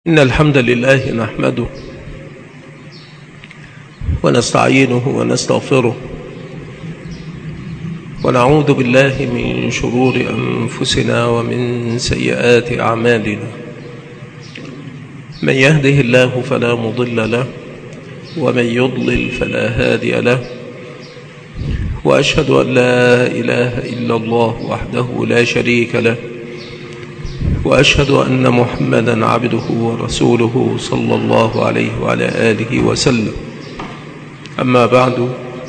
إن الحمد لله نحمده ونستعينه ونستغفره ونعوذ بالله من شرور أنفسنا ومن سيئات أعمالنا. من يهده الله فلا مضل له ومن يضلل فلا هادي له، وأشهد أن لا إله إلا الله وحده لا شريك له، وأشهد أن محمدا عبده ورسوله صلى الله عليه وعلى آله وسلم. أما بعد،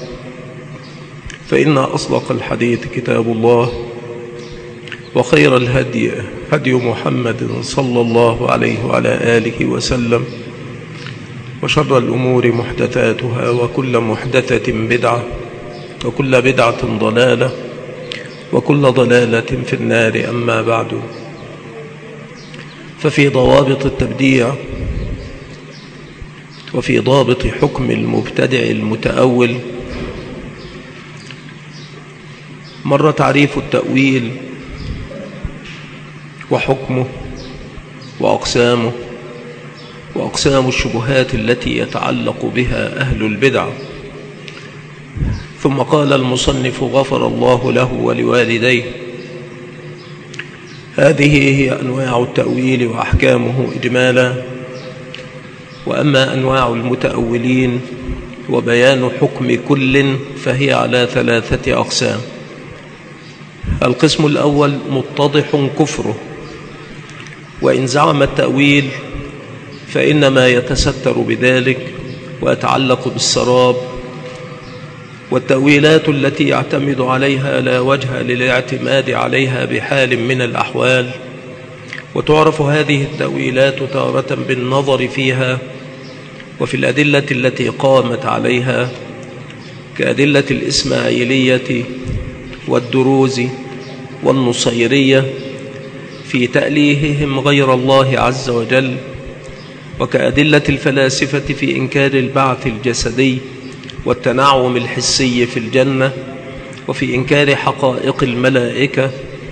فإن أصدق الحديث كتاب الله، وخير الهدي هدي محمد صلى الله عليه وعلى آله وسلم، وشر الأمور محدثاتها، وكل محدثة بدعة، وكل بدعة ضلالة، وكل ضلالة في النار. أما بعد، ففي ضوابط التبديع وفي ضابط حكم المبتدع المتأول مر تعريف التأويل وحكمه وأقسامه وأقسام الشبهات التي يتعلق بها أهل البدع. ثم قال المصنف غفر الله له ولوالديه: هذه هي أنواع التأويل وأحكامه إجمالا. وأما أنواع المتأولين وبيان حكم كل فهي على 3 أقسام. القسم الأول متضح كفره، وإن زعم التأويل فإنما يتستر بذلك ويتعلق بالسراب، والتأويلات التي يعتمد عليها لا وجه للاعتماد عليها بحال من الأحوال. وتعرف هذه التأويلات تارة بالنظر فيها وفي الأدلة التي قامت عليها، كأدلة الإسماعيلية والدروز والنصيرية في تأليههم غير الله عز وجل، وكأدلة الفلاسفة في إنكار البعث الجسدي والتنعم الحسي في الجنة، وفي إنكار حقائق الملائكة.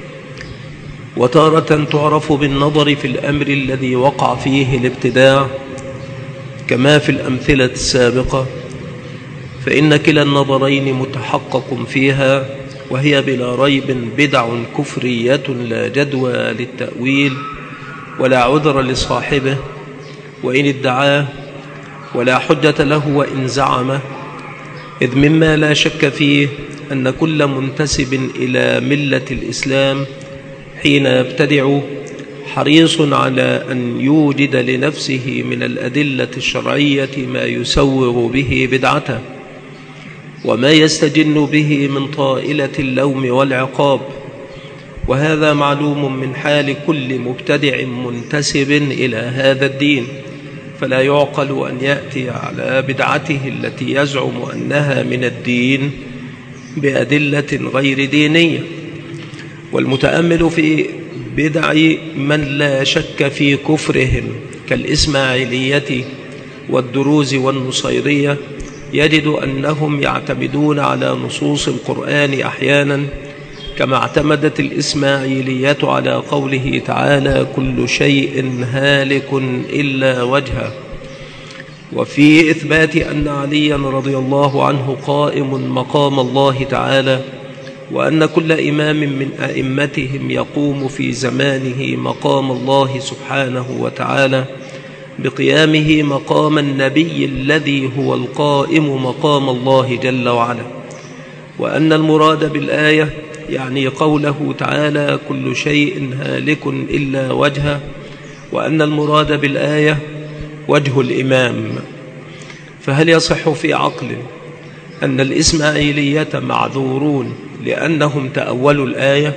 وتارة تعرف بالنظر في الأمر الذي وقع فيه الابتداع، كما في الأمثلة السابقة، فإن كلا النظرين متحقق فيها، وهي بلا ريب بدع كفرية لا جدوى للتأويل ولا عذر لصاحبه وإن ادعاه، ولا حجة له وإن زعمه، إذ مما لا شك فيه أن كل منتسب إلى ملة الإسلام حين يبتدع حريص على أن يوجد لنفسه من الأدلة الشرعية ما يسوغ به بدعته، وما يستجن به من طائلة اللوم والعقاب. وهذا معلوم من حال كل مبتدع منتسب إلى هذا الدين، فلا يعقل أن يأتي على بدعته التي يزعم أنها من الدين بأدلة غير دينية. والمتأمل في بدع من لا شك في كفرهم كالإسماعيلية والدروز والنصيرية يجد أنهم يعتمدون على نصوص القرآن أحيانا، كما اعتمدت الإسماعيلية على قوله تعالى: كل شيء هالك إلا وجهه، وفي إثبات أن عليا رضي الله عنه قائم مقام الله تعالى، وأن كل إمام من أئمتهم يقوم في زمانه مقام الله سبحانه وتعالى بقيامه مقام النبي الذي هو القائم مقام الله جل وعلا. وأن المراد بالآية يعني قوله تعالى: كل شيء هالك إلا وجهه، وأن المراد بالآية وجه الإمام. فهل يصح في عقل أن الإسماعيلية معذورون لأنهم تأولوا الآية؟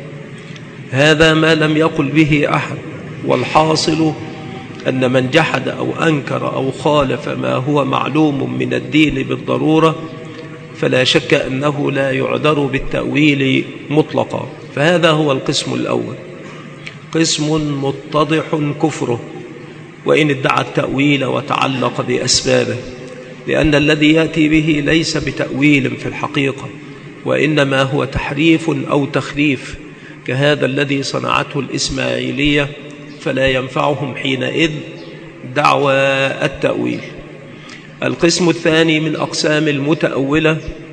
هذا ما لم يقل به أحد. والحاصل أن من جحد أو أنكر أو خالف ما هو معلوم من الدين بالضرورة فلا شك أنه لا يعذر بالتأويل مطلقا. فهذا هو القسم الأول، قسم متضح كفره وإن ادعى التأويل وتعلق بأسبابه، لأن الذي يأتي به ليس بتأويل في الحقيقة، وإنما هو تحريف أو تخريف، كهذا الذي صنعته الإسماعيلية فلا ينفعهم حينئذ دعوى التأويل. القسم الثاني من أقسام المتأولة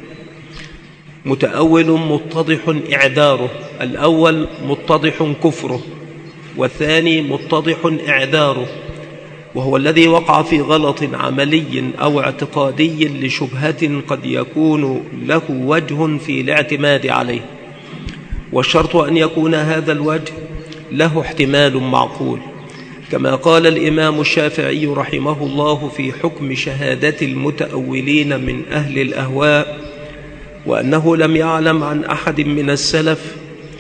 متأول متضح إعذاره. الأول متضح كفره، والثاني متضح إعذاره، وهو الذي وقع في غلط عملي أو اعتقادي لشبهة قد يكون له وجه في الاعتماد عليه، والشرط أن يكون هذا الوجه له احتمال معقول، كما قال الإمام الشافعي رحمه الله في حكم شهادة المتأولين من أهل الأهواء، وأنه لم يعلم عن أحد من السلف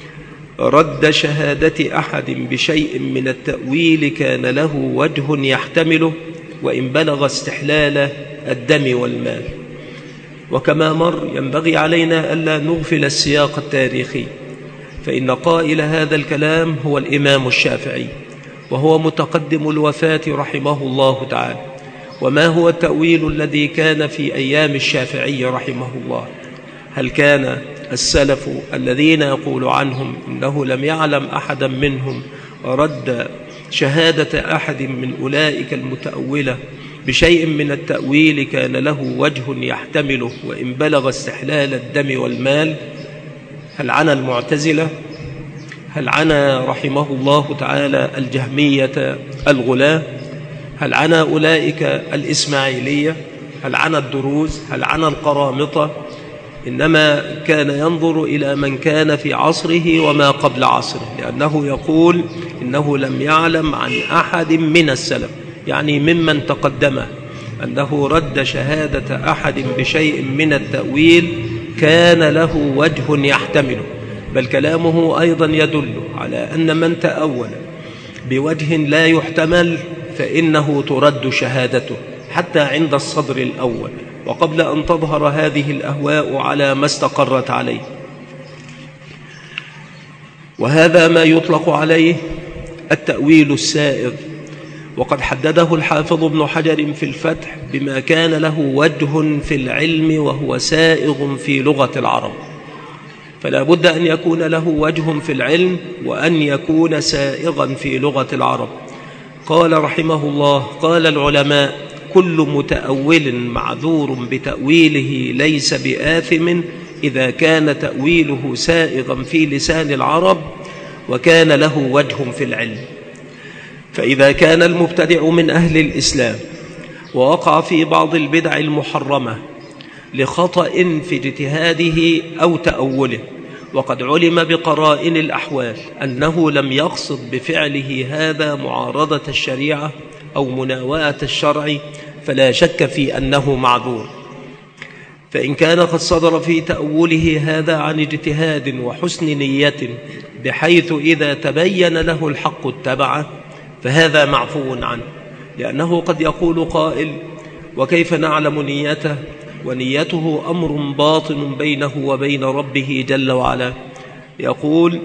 رد شهادة أحد بشيء من التأويل كان له وجه يحتمله وإن بلغ استحلال الدم والمال. وكما مر ينبغي علينا ألا نغفل السياق التاريخي، فإن قائل هذا الكلام هو الإمام الشافعي، وهو متقدم الوفاة رحمه الله تعالى. وما هو التأويل الذي كان في أيام الشافعي رحمه الله؟ هل كان السلف الذين يقول عنهم إنه لم يعلم أحدا منهم رد شهادة أحد من أولئك المتأولة بشيء من التأويل كان له وجه يحتمله وإن بلغ استحلال الدم والمال؟ هل عنا المعتزلة؟ هل عنا رحمه الله تعالى الجهمية الغلاة؟ هل عنا أولئك الإسماعيلية؟ هل عنا الدروز؟ هل عنا القرامطة؟ إنما كان ينظر إلى من كان في عصره وما قبل عصره، لأنه يقول إنه لم يعلم عن أحد من السلف، يعني ممن تقدمه، أنه رد شهادة أحد بشيء من التأويل كان له وجه يحتمله، بل كلامه أيضا يدل على أن من تأول بوجه لا يحتمل فإنه ترد شهادته حتى عند الصدر الأول وقبل أن تظهر هذه الأهواء على ما استقرت عليه. وهذا ما يطلق عليه التأويل السائغ، وقد حدده الحافظ ابن حجر في الفتح بما كان له وجه في العلم وهو سائغ في لغة العرب، فلا بد أن يكون له وجه في العلم وأن يكون سائغا في لغة العرب. قال رحمه الله: قال العلماء: كل متأول معذور بتأويله ليس بآثم إذا كان تأويله سائغا في لسان العرب وكان له وجه في العلم. فإذا كان المبتدع من أهل الإسلام ووقع في بعض البدع المحرمة لخطأ في اجتهاده أو تأوله، وقد علم بقرائن الأحوال أنه لم يقصد بفعله هذا معارضة الشريعة أو مناوئة الشرع، فلا شك في أنه معذور. فإن كان قد صدر في تأوله هذا عن اجتهاد وحسن نية بحيث إذا تبين له الحق اتبعه فهذا معفو عنه، لأنه قد يقول قائل: وكيف نعلم نيته؟ ونيته أمر باطن بينه وبين ربه جل وعلا. يقول: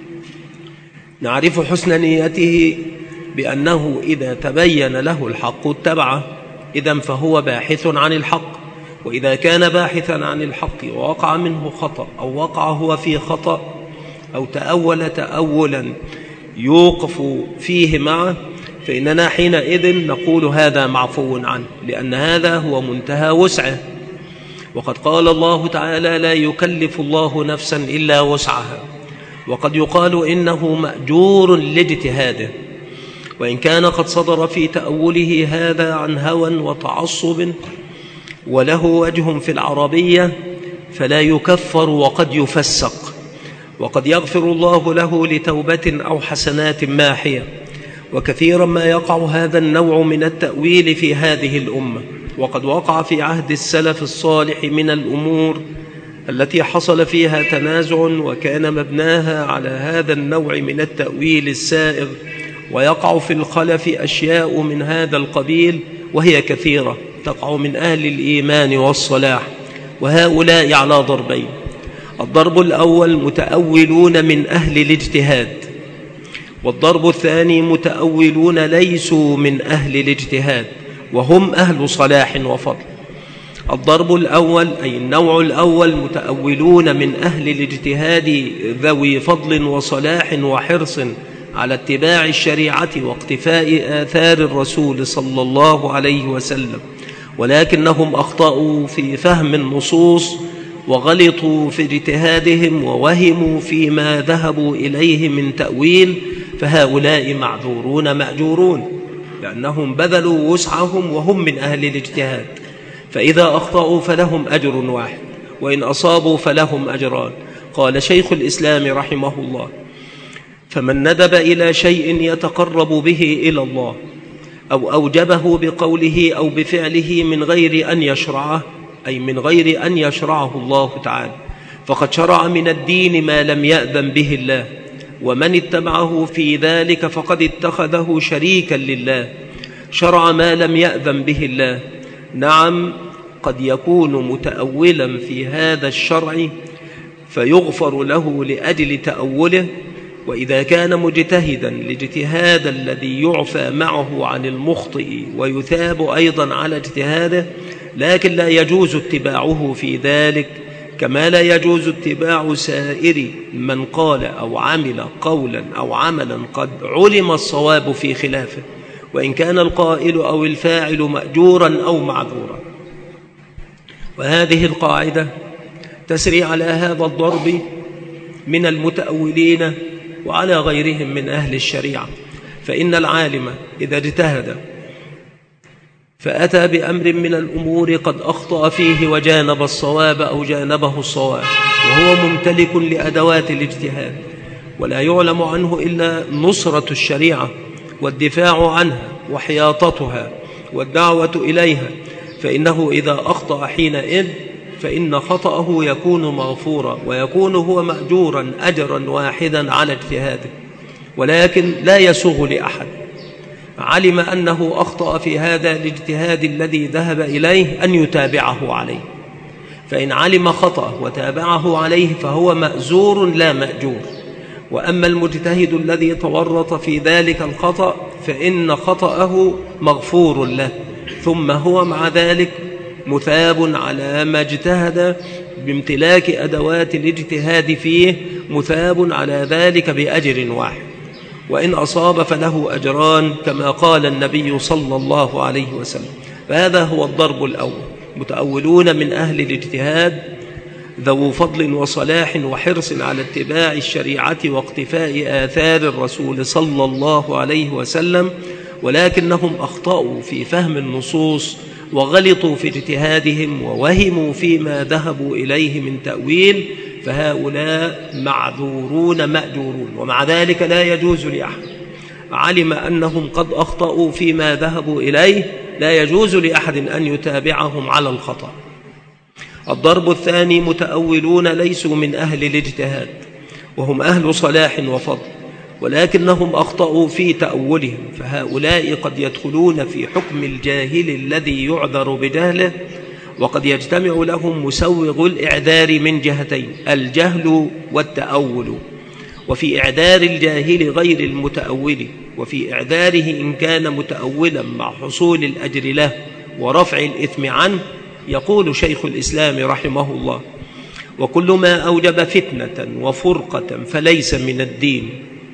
نعرف حسن نيته بأنه إذا تبين له الحق اتبعه، إذن فهو باحث عن الحق. وإذا كان باحثا عن الحق ووقع منه خطأ أو وقع هو في خطأ أو تأول تأولا يوقف فيه معه، فإننا حينئذ نقول هذا معفو عنه، لأن هذا هو منتهى وسعه. وقد قال الله تعالى: لا يكلف الله نفسا إلا وسعها. وقد يقال إنه مأجور لاجتهاده، وإن كان قد صدر في تأوله هذا عن هوى وتعصب وله وجه في العربية فلا يكفر وقد يفسق، وقد يغفر الله له لتوبة أو حسنات ماحية. وكثيرا ما يقع هذا النوع من التأويل في هذه الأمة، وقد وقع في عهد السلف الصالح من الأمور التي حصل فيها تنازع وكان مبناها على هذا النوع من التأويل السائغ، ويقع في الخلف أشياء من هذا القبيل وهي كثيرة تقع من أهل الإيمان والصلاح، وهؤلاء على ضربين: الضرب الأول متأولون من أهل الاجتهاد، والضرب الثاني متأولون ليسوا من أهل الاجتهاد وهم أهل صلاح وفضل. الضرب الأول أي النوع الأول متأولون من أهل الاجتهاد ذوي فضل وصلاح وحرص على اتباع الشريعة واقتفاء آثار الرسول صلى الله عليه وسلم، ولكنهم أخطأوا في فهم النصوص وغلطوا في اجتهادهم ووهموا فيما ذهبوا إليه من تأويل، فهؤلاء معذورون مأجورون، لأنهم بذلوا وسعهم وهم من أهل الاجتهاد. فإذا أخطأوا فلهم أجر واحد، وإن أصابوا فلهم أجران. قال شيخ الإسلام رحمه الله: فمن ندب إلى شيء يتقرب به إلى الله أو أوجبه بقوله أو بفعله من غير أن يشرعه، أي من غير أن يشرعه الله تعالى، فقد شرع من الدين ما لم يأذن به الله، ومن اتبعه في ذلك فقد اتخذه شريكا لله، شرع ما لم يأذن به الله. نعم، قد يكون متأولا في هذا الشرع فيغفر له لأجل تأوله، وإذا كان مجتهدا الاجتهاد الذي يعفى معه عن المخطئ ويثاب أيضا على اجتهاده، لكن لا يجوز اتباعه في ذلك، كما لا يجوز اتباع سائر من قال أو عمل قولا أو عملا قد علم الصواب في خلافه، وإن كان القائل أو الفاعل مأجورا أو معذورا. وهذه القاعدة تسري على هذا الضرب من المتأولين وعلى غيرهم من أهل الشريعة. فإن العالم إذا اجتهد فأتى بأمر من الأمور قد أخطأ فيه وجانب الصواب أو جانبه الصواب، وهو ممتلك لأدوات الاجتهاد، ولا يعلم عنه إلا نصرة الشريعة والدفاع عنها وحياطتها والدعوة إليها، فإنه إذا أخطأ حينئذ فإن خطأه يكون مغفورا، ويكون هو مأجورا أجرا واحدا على اجتهاده. ولكن لا يسوغ لأحد علم أنه أخطأ في هذا الاجتهاد الذي ذهب إليه أن يتابعه عليه، فإن علم خطأه وتابعه عليه فهو مأزور لا مأجور. وأما المجتهد الذي تورط في ذلك الخطأ فإن خطأه مغفور له، ثم هو مع ذلك مثاب على ما اجتهد بامتلاك أدوات الاجتهاد فيه، مثاب على ذلك بأجر واحد، وإن أصاب فله أجران، كما قال النبي صلى الله عليه وسلم. فهذا هو الضرب الأول: متأولون من أهل الاجتهاد ذو فضل وصلاح وحرص على اتباع الشريعة واقتفاء آثار الرسول صلى الله عليه وسلم، ولكنهم أخطأوا في فهم النصوص وغلطوا في اجتهادهم ووهموا فيما ذهبوا إليه من تأويل، فهؤلاء معذورون مأجورون. ومع ذلك لا يجوز لأحد علم أنهم قد أخطأوا فيما ذهبوا إليه، لا يجوز لأحد أن يتابعهم على الخطأ. الضرب الثاني: متأولون ليسوا من أهل الاجتهاد، وهم أهل صلاح وفضل، ولكنهم أخطأوا في تأولهم، فهؤلاء قد يدخلون في حكم الجاهل الذي يعذر بجهله، وقد يجتمع لهم مسوغ الإعذار من جهتين: الجهل والتأول. وفي إعذار الجاهل غير المتأول، وفي إعذاره إن كان متأولا مع حصول الأجر له ورفع الإثم عنه، يقول شيخ الإسلام رحمه الله: وكل ما أوجب فتنة وفرقة فليس من الدين،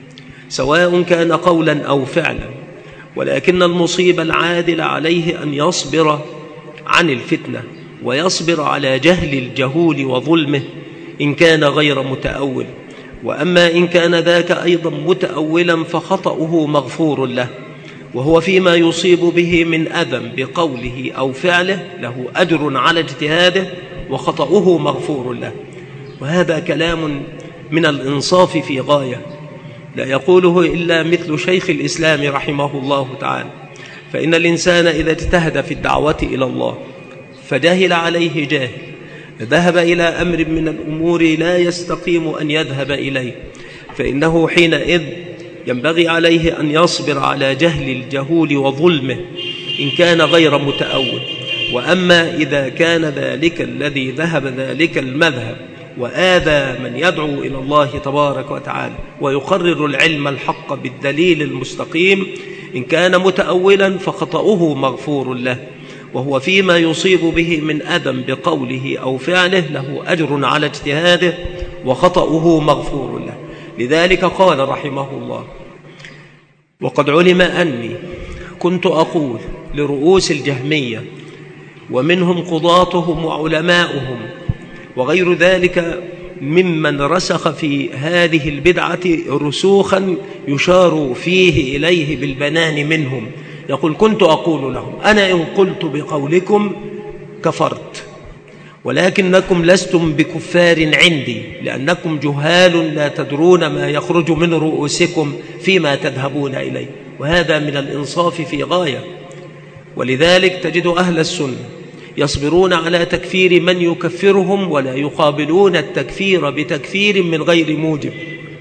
سواء كان قولا أو فعلا، ولكن المصيب العادل عليه أن يصبر عن الفتنة ويصبر على جهل الجهول وظلمه إن كان غير متأول. وأما إن كان ذاك أيضا متأولا فخطأه مغفور له، وهو فيما يصيب به من أذى بقوله أو فعله له أجر على اجتهاده، وخطأه مغفور له. وهذا كلام من الإنصاف في غاية، لا يقوله إلا مثل شيخ الإسلام رحمه الله تعالى. فإن الإنسان إذا اجتهد في الدعوة إلى الله فجهل عليه جاهل، ذهب إلى أمر من الأمور لا يستقيم أن يذهب إليه، فإنه حينئذ ينبغي عليه أن يصبر على جهل الجهول وظلمه إن كان غير متأول. وأما إذا كان ذلك الذي ذهب ذلك المذهب وآذى من يدعو إلى الله تبارك وتعالى ويقرر العلم الحق بالدليل المستقيم، إن كان متأولا فخطأه مغفور له، وهو فيما يصيب به من أذى بقوله أو فعله له أجر على اجتهاده، وخطأه مغفور له. لذلك قال رحمه الله: وقد علم أني كنت أقول لرؤوس الجهمية ومنهم قضاتهم وعلماؤهم وغير ذلك ممن رسخ في هذه البدعة رسوخا يشار فيه إليه بالبنان منهم، يقول كنت أقول لهم أنا إن قلت بقولكم كفرت، ولكنكم لستم بكفار عندي لأنكم جهال لا تدرون ما يخرج من رؤوسكم فيما تذهبون إليه، وهذا من الإنصاف في غاية. ولذلك تجد أهل السنة يصبرون على تكفير من يكفرهم ولا يقابلون التكفير بتكفير من غير موجب،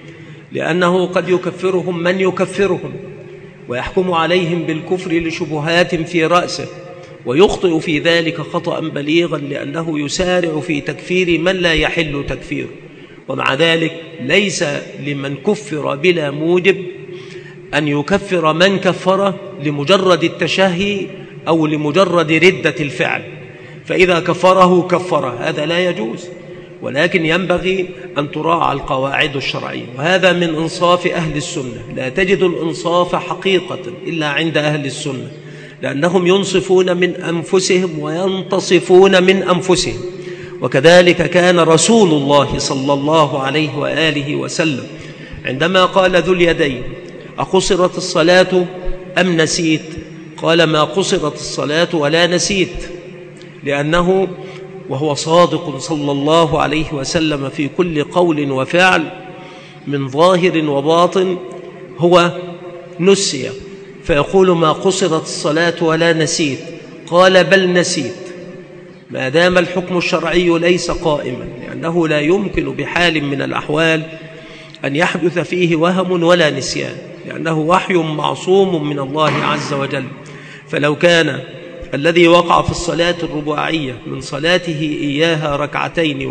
لأنه قد يكفرهم من يكفرهم ويحكم عليهم بالكفر لشبهات في رأسه، ويخطئ في ذلك خطأ بليغا لأنه يسارع في تكفير من لا يحل تكفيره. ومع ذلك ليس لمن كفر بلا موجب أن يكفر من كفره لمجرد التشهي أو لمجرد ردة الفعل، فإذا كفره هذا لا يجوز، ولكن ينبغي أن تراعى القواعد الشرعية، وهذا من إنصاف أهل السنة. لا تجد الإنصاف حقيقة إلا عند أهل السنة، لأنهم ينصفون من أنفسهم وينتصفون من أنفسهم. وكذلك كان رسول الله صلى الله عليه وآله وسلم عندما قال ذو اليدين أقصرت الصلاة أم نسيت؟ قال ما قصرت الصلاة ولا نسيت، لأنه وهو صادق صلى الله عليه وسلم في كل قول وفعل من ظاهر وباطن هو نسي، فيقول ما قصرت الصلاة ولا نسيت، قال بل نسيت، ما دام الحكم الشرعي ليس قائما، لأنه لا يمكن بحال من الأحوال أن يحدث فيه وهم ولا نسيان، لأنه وحي معصوم من الله عز وجل. فلو كان الذي وقع في الصلاة الرباعية من صلاته إياها ركعتين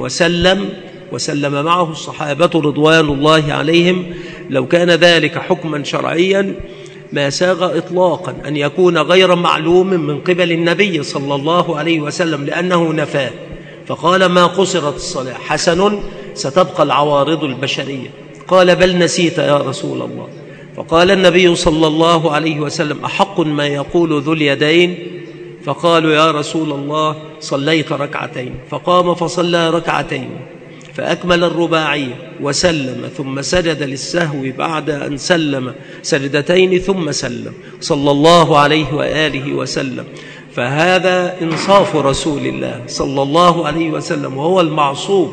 وسلم معه الصحابة رضوان الله عليهم، لو كان ذلك حكما شرعيا ما ساغ إطلاقا أن يكون غير معلوم من قبل النبي صلى الله عليه وسلم، لأنه نفاه فقال ما قصرت الصلاة، حسن ستبقى العوارض البشرية، قال بل نسيت يا رسول الله، فقال النبي صلى الله عليه وسلم أحق ما يقول ذو اليدين؟ فقالوا يا رسول الله صليت ركعتين، فقام فصلى ركعتين فأكمل الرباعية وسلم، ثم سجد للسهو بعد أن سلم سجدتين ثم سلم صلى الله عليه وآله وسلم. فهذا إنصاف رسول الله صلى الله عليه وسلم وهو المعصوم.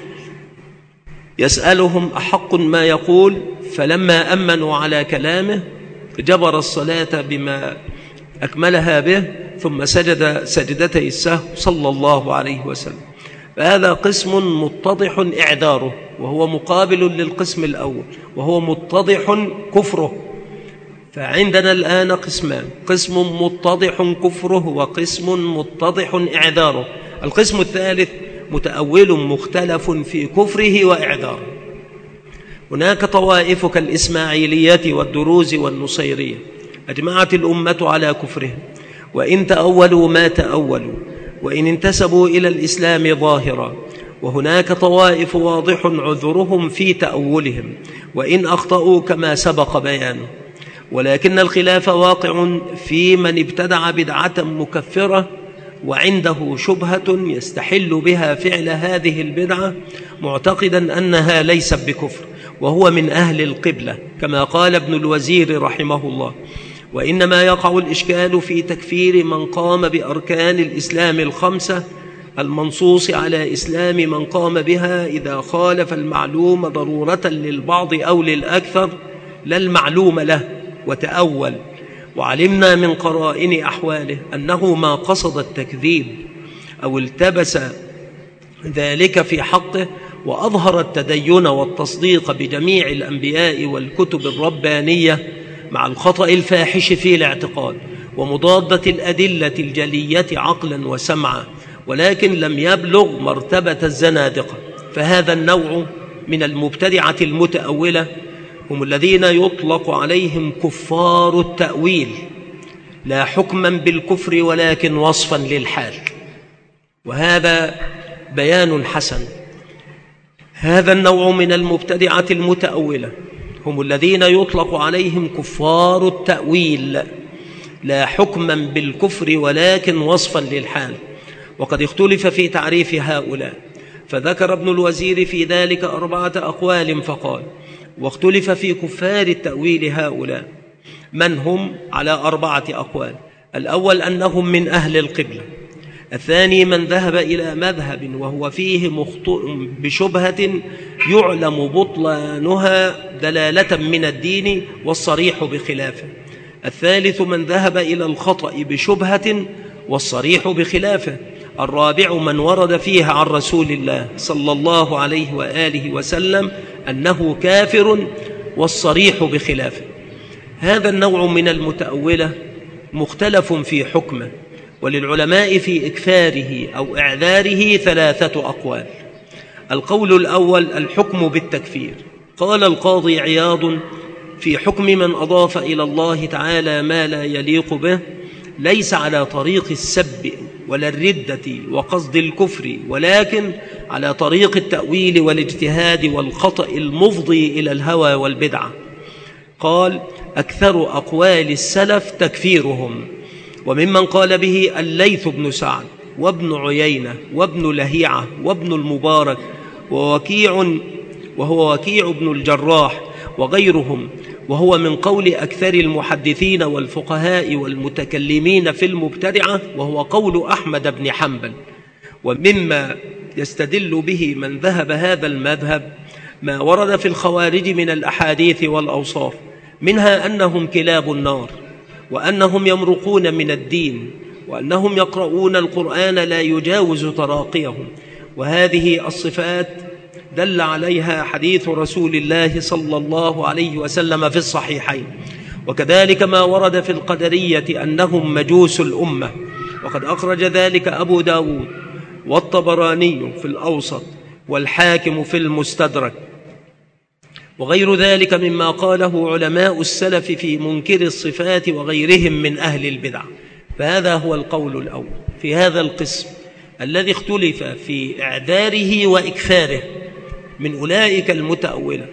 يسألهم أحق ما يقول، فلما أمنوا على كلامه جبر الصلاة بما أكملها به ثم سجد سجدتي السهو صلى الله عليه وسلم. فهذا قسم متضح إعذاره، وهو مقابل للقسم الأول وهو متضح كفره. فعندنا الآن قسمان، قسم متضح كفره وقسم متضح إعذاره. القسم الثالث متأول مختلف في كفره وإعذاره. هناك طوائف كالإسماعيلية والدروز والنصيرية أجمعت الأمة على كفرهم، وإن تأولوا ما تأولوا، وإن انتسبوا إلى الإسلام ظاهرا. وهناك طوائف واضح عذرهم في تأولهم وإن أخطأوا كما سبق بيانه، ولكن الخلاف واقع في من ابتدع بدعة مكفرة وعنده شبهة يستحل بها فعل هذه البدعة معتقدا أنها ليست بكفر، وهو من أهل القبلة كما قال ابن الوزير رحمه الله. وإنما يقع الإشكال في تكفير من قام بأركان الإسلام الخمسة المنصوص على إسلام من قام بها إذا خالف المعلوم ضرورة للبعض أو للأكثر لا المعلوم له وتأول. وعلمنا من قرائن أحواله أنه ما قصد التكذيب أو التبس ذلك في حقه وأظهر التدين والتصديق بجميع الأنبياء والكتب الربانية مع الخطأ الفاحش في الاعتقاد ومضادة الأدلة الجلية عقلا وسمعا، ولكن لم يبلغ مرتبة الزنادقة. فهذا النوع من المبتدعة المتأولة هم الذين يطلق عليهم كفار التأويل، لا حكما بالكفر ولكن وصفا للحال، وهذا بيان حسن. هذا النوع من المبتدعة المتأولة هم الذين يطلق عليهم كفار التأويل، لا حكما بالكفر ولكن وصفا للحال. وقد اختلف في تعريف هؤلاء، فذكر ابن الوزير في ذلك 4 أقوال فقال: واختلف في كفار التأويل هؤلاء من هم على 4 أقوال. الأول أنهم من أهل القبلة، الثاني من ذهب إلى مذهب وهو فيه مخطئ بشبهة يعلم بطلانها دلالة من الدين والصريح بخلافه، الثالث من ذهب إلى الخطأ بشبهة والصريح بخلافه، الرابع من ورد فيها عن رسول الله صلى الله عليه وآله وسلم أنه كافر والصريح بخلافه. هذا النوع من المتأولة مختلف في حكمه، وللعلماء في إكفاره أو إعذاره 3 أقوال. القول الأول الحكم بالتكفير. قال القاضي عياض في حكم من أضاف إلى الله تعالى ما لا يليق به: ليس على طريق السب ولا الردة وقصد الكفر، ولكن على طريق التأويل والاجتهاد والخطأ المفضي إلى الهوى والبدعة. قال: أكثر أقوال السلف تكفيرهم، وممن قال به الليث بن سعد وابن عيينة وابن لهيعة وابن المبارك وهو وكيع بن الجراح وغيرهم، وهو من قول أكثر المحدثين والفقهاء والمتكلمين في المبتدعة، وهو قول أحمد بن حنبل. ومما يستدل به من ذهب هذا المذهب ما ورد في الخوارج من الأحاديث والأوصاف، منها أنهم كلاب النار، وأنهم يمرقون من الدين، وأنهم يقرؤون القرآن لا يجاوز تراقيهم. وهذه الصفات دل عليها حديث رسول الله صلى الله عليه وسلم في الصحيحين. وكذلك ما ورد في القدرية أنهم مجوس الأمة، وقد أخرج ذلك أبو داود والطبراني في الأوسط والحاكم في المستدرك، وغير ذلك مما قاله علماء السلف في منكر الصفات وغيرهم من أهل البدع. فهذا هو القول الأول في هذا القسم الذي اختلف في إعذاره وإكفاره من أولئك المتأولة.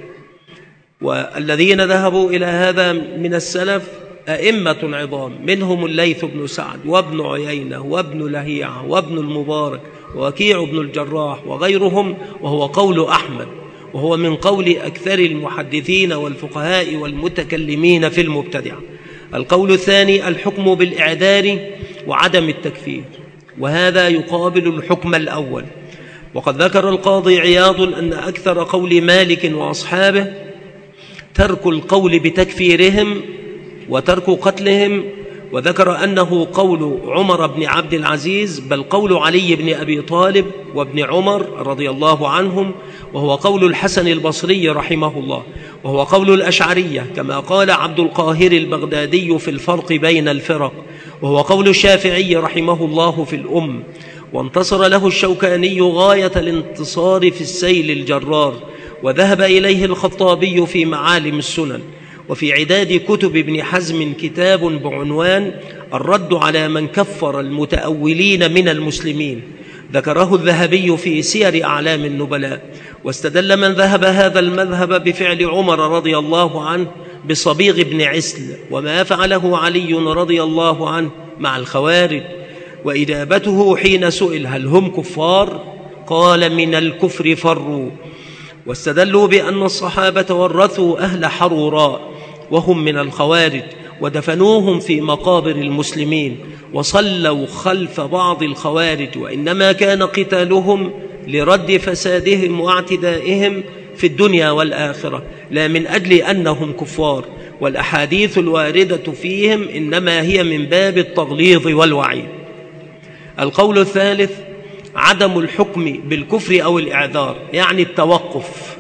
والذين ذهبوا إلى هذا من السلف أئمة عظام، منهم الليث بن سعد وابن عيينة وابن لهيعة وابن المبارك ووكيع بن الجراح وغيرهم، وهو قول أحمد، وهو من قول أكثر المحدثين والفقهاء والمتكلمين في المبتدعة. القول الثاني الحكم بالإعذار وعدم التكفير، وهذا يقابل الحكم الأول. وقد ذكر القاضي عياض أن أكثر قول مالك وأصحابه ترك القول بتكفيرهم وترك قتلهم، وذكر أنه قول عمر بن عبد العزيز، بل قول علي بن أبي طالب وابن عمر رضي الله عنهم، وهو قول الحسن البصري رحمه الله، وهو قول الأشعرية كما قال عبد القاهر البغدادي في الفرق بين الفرق، وهو قول الشافعي رحمه الله في الأم. وانتصر له الشوكاني غاية الانتصار في السيل الجرار، وذهب إليه الخطابي في معالم السنن. وفي عداد كتب ابن حزم كتاب بعنوان الرد على من كفر المتأولين من المسلمين، ذكره الذهبي في سير أعلام النبلاء. واستدل من ذهب هذا المذهب بفعل عمر رضي الله عنه بصبيغ بن عسل، وما فعله علي رضي الله عنه مع الخوارج. وإجابته حين سئل هل هم كفار قال من الكفر فروا. واستدلوا بأن الصحابة ورثوا أهل حروراء وهم من الخوارج، ودفنوهم في مقابر المسلمين، وصلوا خلف بعض الخوارج، وإنما كان قتالهم لرد فسادهم واعتدائهم في الدنيا والآخرة، لا من أجل أنهم كفار. والأحاديث الواردة فيهم إنما هي من باب التغليظ والوعيد. القول الثالث عدم الحكم بالكفر أو الإعذار، يعني التوقف.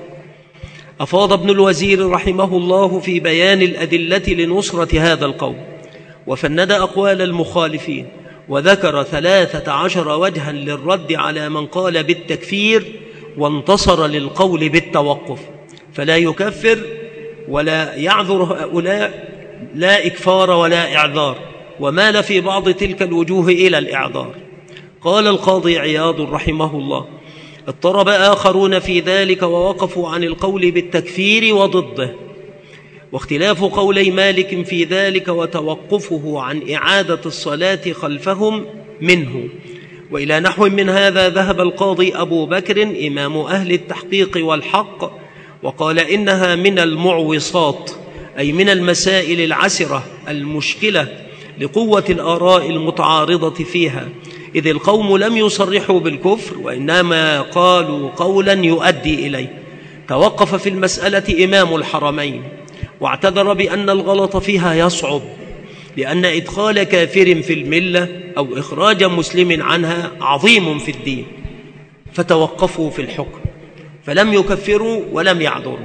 أفاض ابن الوزير رحمه الله في بيان الأدلة لنصرة هذا القول، وفند أقوال المخالفين، وذكر 13 وجها للرد على من قال بالتكفير وانتصر للقول بالتوقف، فلا يكفر ولا يعذر هؤلاء، لا إكفار ولا إعذار، ومال في بعض تلك الوجوه إلى الإعذار. قال القاضي عياض رحمه الله: اضطرب آخرون في ذلك ووقفوا عن القول بالتكفير وضده، واختلاف قولي مالك في ذلك وتوقفه عن إعادة الصلاة خلفهم منه. وإلى نحو من هذا ذهب القاضي أبو بكر إمام أهل التحقيق والحق، وقال إنها من المعوصات، أي من المسائل العسرة المشكلة لقوة الآراء المتعارضة فيها، إذ القوم لم يصرحوا بالكفر وإنما قالوا قولا يؤدي إليه. توقف في المسألة إمام الحرمين واعتذر بأن الغلط فيها يصعب، لأن إدخال كافر في الملة أو إخراج مسلم عنها عظيم في الدين، فتوقفوا في الحكم فلم يكفروا ولم يعذروا.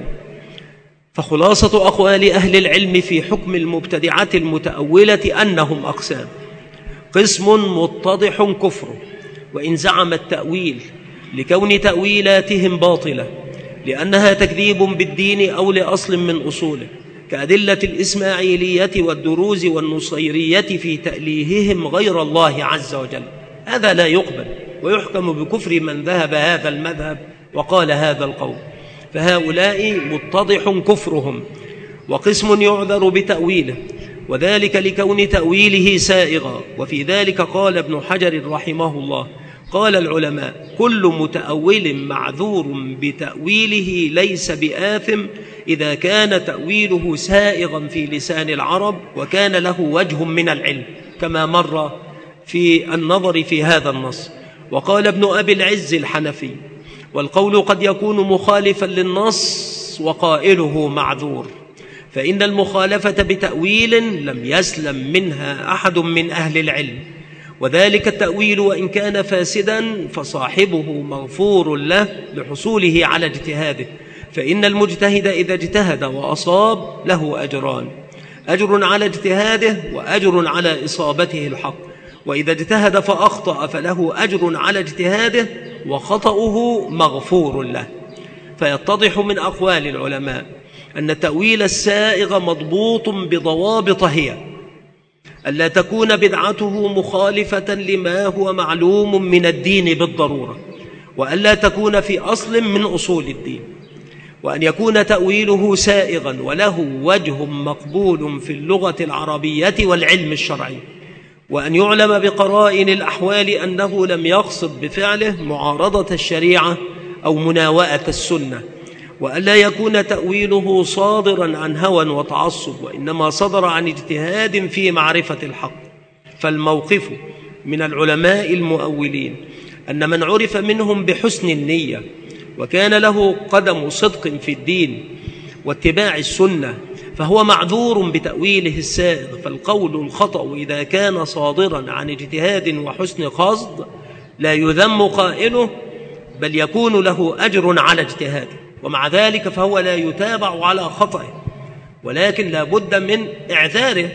فخلاصة أقوال أهل العلم في حكم المبتدعة المتأولة أنهم أقسام: قسم متضح كفره، وإن زعم التأويل لكون تأويلاتهم باطلة لأنها تكذيب بالدين أو لأصل من أصوله، كأدلة الإسماعيلية والدروز والنصيرية في تأليههم غير الله عز وجل، هذا لا يقبل ويحكم بكفر من ذهب هذا المذهب وقال هذا القول، فهؤلاء متضح كفرهم. وقسم يعذر بتأويله، وذلك لكون تأويله سائغا، وفي ذلك قال ابن حجر رحمه الله: قال العلماء: كل متأول معذور بتأويله ليس بآثم إذا كان تأويله سائغا في لسان العرب وكان له وجه من العلم، كما مر في النظر في هذا النص. وقال ابن أبي العز الحنفي: والقول قد يكون مخالفا للنص وقائله معذور، فإن المخالفة بتأويل لم يسلم منها أحد من أهل العلم، وذلك التأويل وإن كان فاسدا فصاحبه مغفور له لحصوله على اجتهاده، فإن المجتهد إذا اجتهد وأصاب له أجران: أجر على اجتهاده وأجر على إصابته الحق، وإذا اجتهد فأخطأ فله أجر على اجتهاده وخطأه مغفور له. فيتضح من أقوال العلماء أن التأويل السائغ مضبوط بضوابط هي: ألا تكون بدعته مخالفة لما هو معلوم من الدين بالضرورة، وألا تكون في أصل من أصول الدين، وأن يكون تأويله سائغا وله وجه مقبول في اللغة العربية والعلم الشرعي، وأن يعلم بقرائن الأحوال أنه لم يقصد بفعله معارضة الشريعة أو مناوئة السنة، وألا يكون تأويله صادرا عن هوى وتعصب، وإنما صدر عن اجتهاد في معرفة الحق. فالموقف من العلماء المؤولين أن من عرف منهم بحسن النية وكان له قدم صدق في الدين واتباع السنة فهو معذور بتأويله السائغ. فالقول الخطأ إذا كان صادرا عن اجتهاد وحسن قصد لا يذم قائله، بل يكون له أجر على اجتهاده، ومع ذلك فهو لا يتابع على خطأه، ولكن لا بد من إعذاره.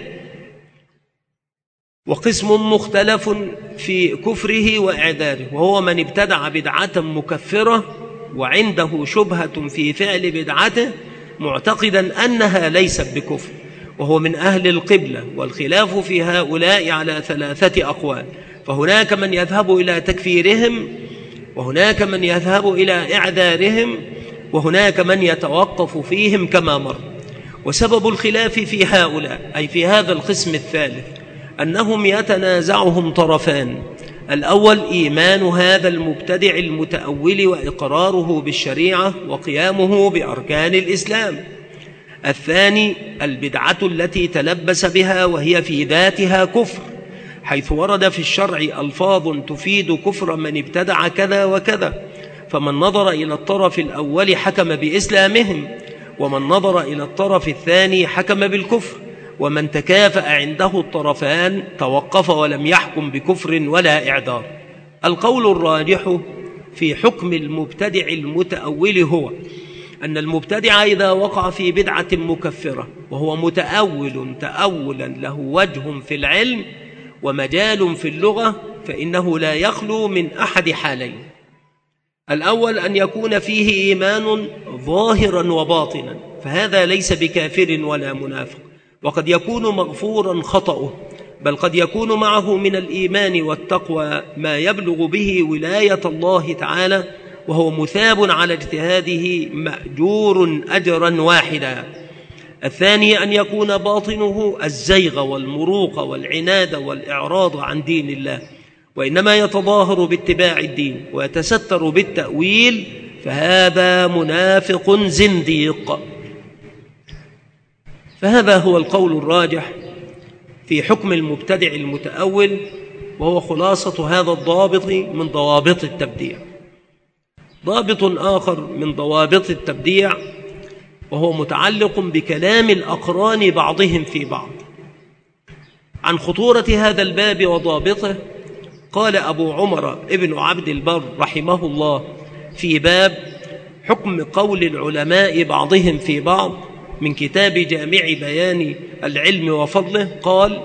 وقسم مختلف في كفره وإعذاره، وهو من ابتدع بدعة مكفرة وعنده شبهة في فعل بدعته معتقدا أنها ليست بكفر، وهو من أهل القبلة. والخلاف في هؤلاء على 3 أقوال، فهناك من يذهب إلى تكفيرهم، وهناك من يذهب إلى إعذارهم، وهناك من يتوقف فيهم كما مر. وسبب الخلاف في هؤلاء أي في هذا القسم الثالث أنهم يتنازعهم طرفان: الأول إيمان هذا المبتدع المتأول وإقراره بالشريعة وقيامه بأركان الإسلام، الثاني البدعة التي تلبس بها وهي في ذاتها كفر، حيث ورد في الشرع ألفاظ تفيد كفر من ابتدع كذا وكذا، فمن نظر إلى الطرف الأول حكم بإسلامهم، ومن نظر إلى الطرف الثاني حكم بالكفر، ومن تكافأ عنده الطرفان توقف ولم يحكم بكفر ولا إعذار. القول الراجح في حكم المبتدع المتأول هو أن المبتدع إذا وقع في بدعة مكفرة وهو متأول تأولا له وجه في العلم ومجال في اللغة، فإنه لا يخلو من أحد حالين: الأول أن يكون فيه إيمان ظاهرا وباطنا، فهذا ليس بكافر ولا منافق، وقد يكون مغفورا خطأه، بل قد يكون معه من الإيمان والتقوى ما يبلغ به ولاية الله تعالى، وهو مثاب على اجتهاده مأجور أجرا واحدا. الثاني أن يكون باطنه الزيغ والمروق والعناد والإعراض عن دين الله، وإنما يتظاهر باتباع الدين ويتستر بالتأويل، فهذا منافق زنديق. فهذا هو القول الراجح في حكم المبتدع المتأول، وهو خلاصة هذا الضابط من ضوابط التبديع. ضابط آخر من ضوابط التبديع وهو متعلق بكلام الأقران بعضهم في بعض. عن خطورة هذا الباب وضابطه قال أبو عمر ابن عبد البر رحمه الله في باب حكم قول العلماء بعضهم في بعض من كتاب جامع بيان العلم وفضله، قال: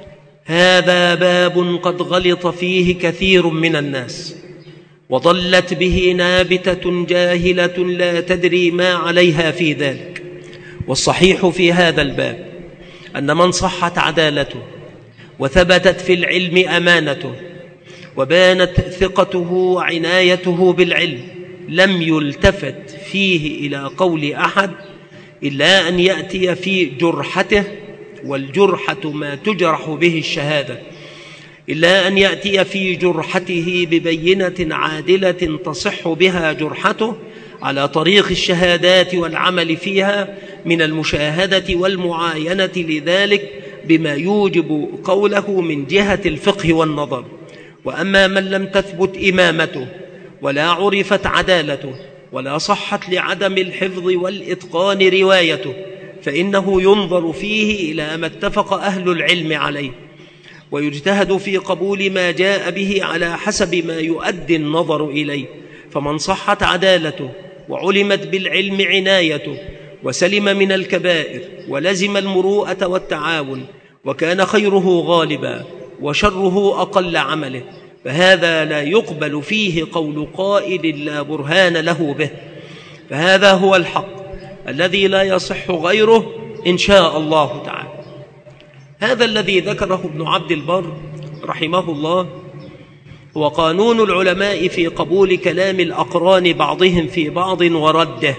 هذا باب قد غلط فيه كثير من الناس، وضلت به نابتة جاهلة لا تدري ما عليها في ذلك. والصحيح في هذا الباب أن من صحت عدالته وثبتت في العلم أمانته وبانت ثقته وعنايته بالعلم لم يلتفت فيه إلى قول أحد إلا أن يأتي في جرحته، والجرحة ما تجرح به الشهادة، إلا أن يأتي في جرحته ببينة عادلة تصح بها جرحته على طريق الشهادات والعمل فيها من المشاهدة والمعاينة لذلك بما يوجب قوله من جهة الفقه والنظر. وأما من لم تثبت إمامته ولا عرفت عدالته ولا صحت لعدم الحفظ والإتقان روايته، فإنه ينظر فيه إلى ما اتفق أهل العلم عليه، ويجتهد في قبول ما جاء به على حسب ما يؤدي النظر إليه. فمن صحت عدالته وعلمت بالعلم عنايته وسلم من الكبائر ولزم المروءة والتعاون وكان خيره غالبا وشره أقل عمله، فهذا لا يقبل فيه قول قائل لا برهان له به. فهذا هو الحق الذي لا يصح غيره إن شاء الله تعالى. هذا الذي ذكره ابن عبد البر رحمه الله هو قانون العلماء في قبول كلام الأقران بعضهم في بعض ورده.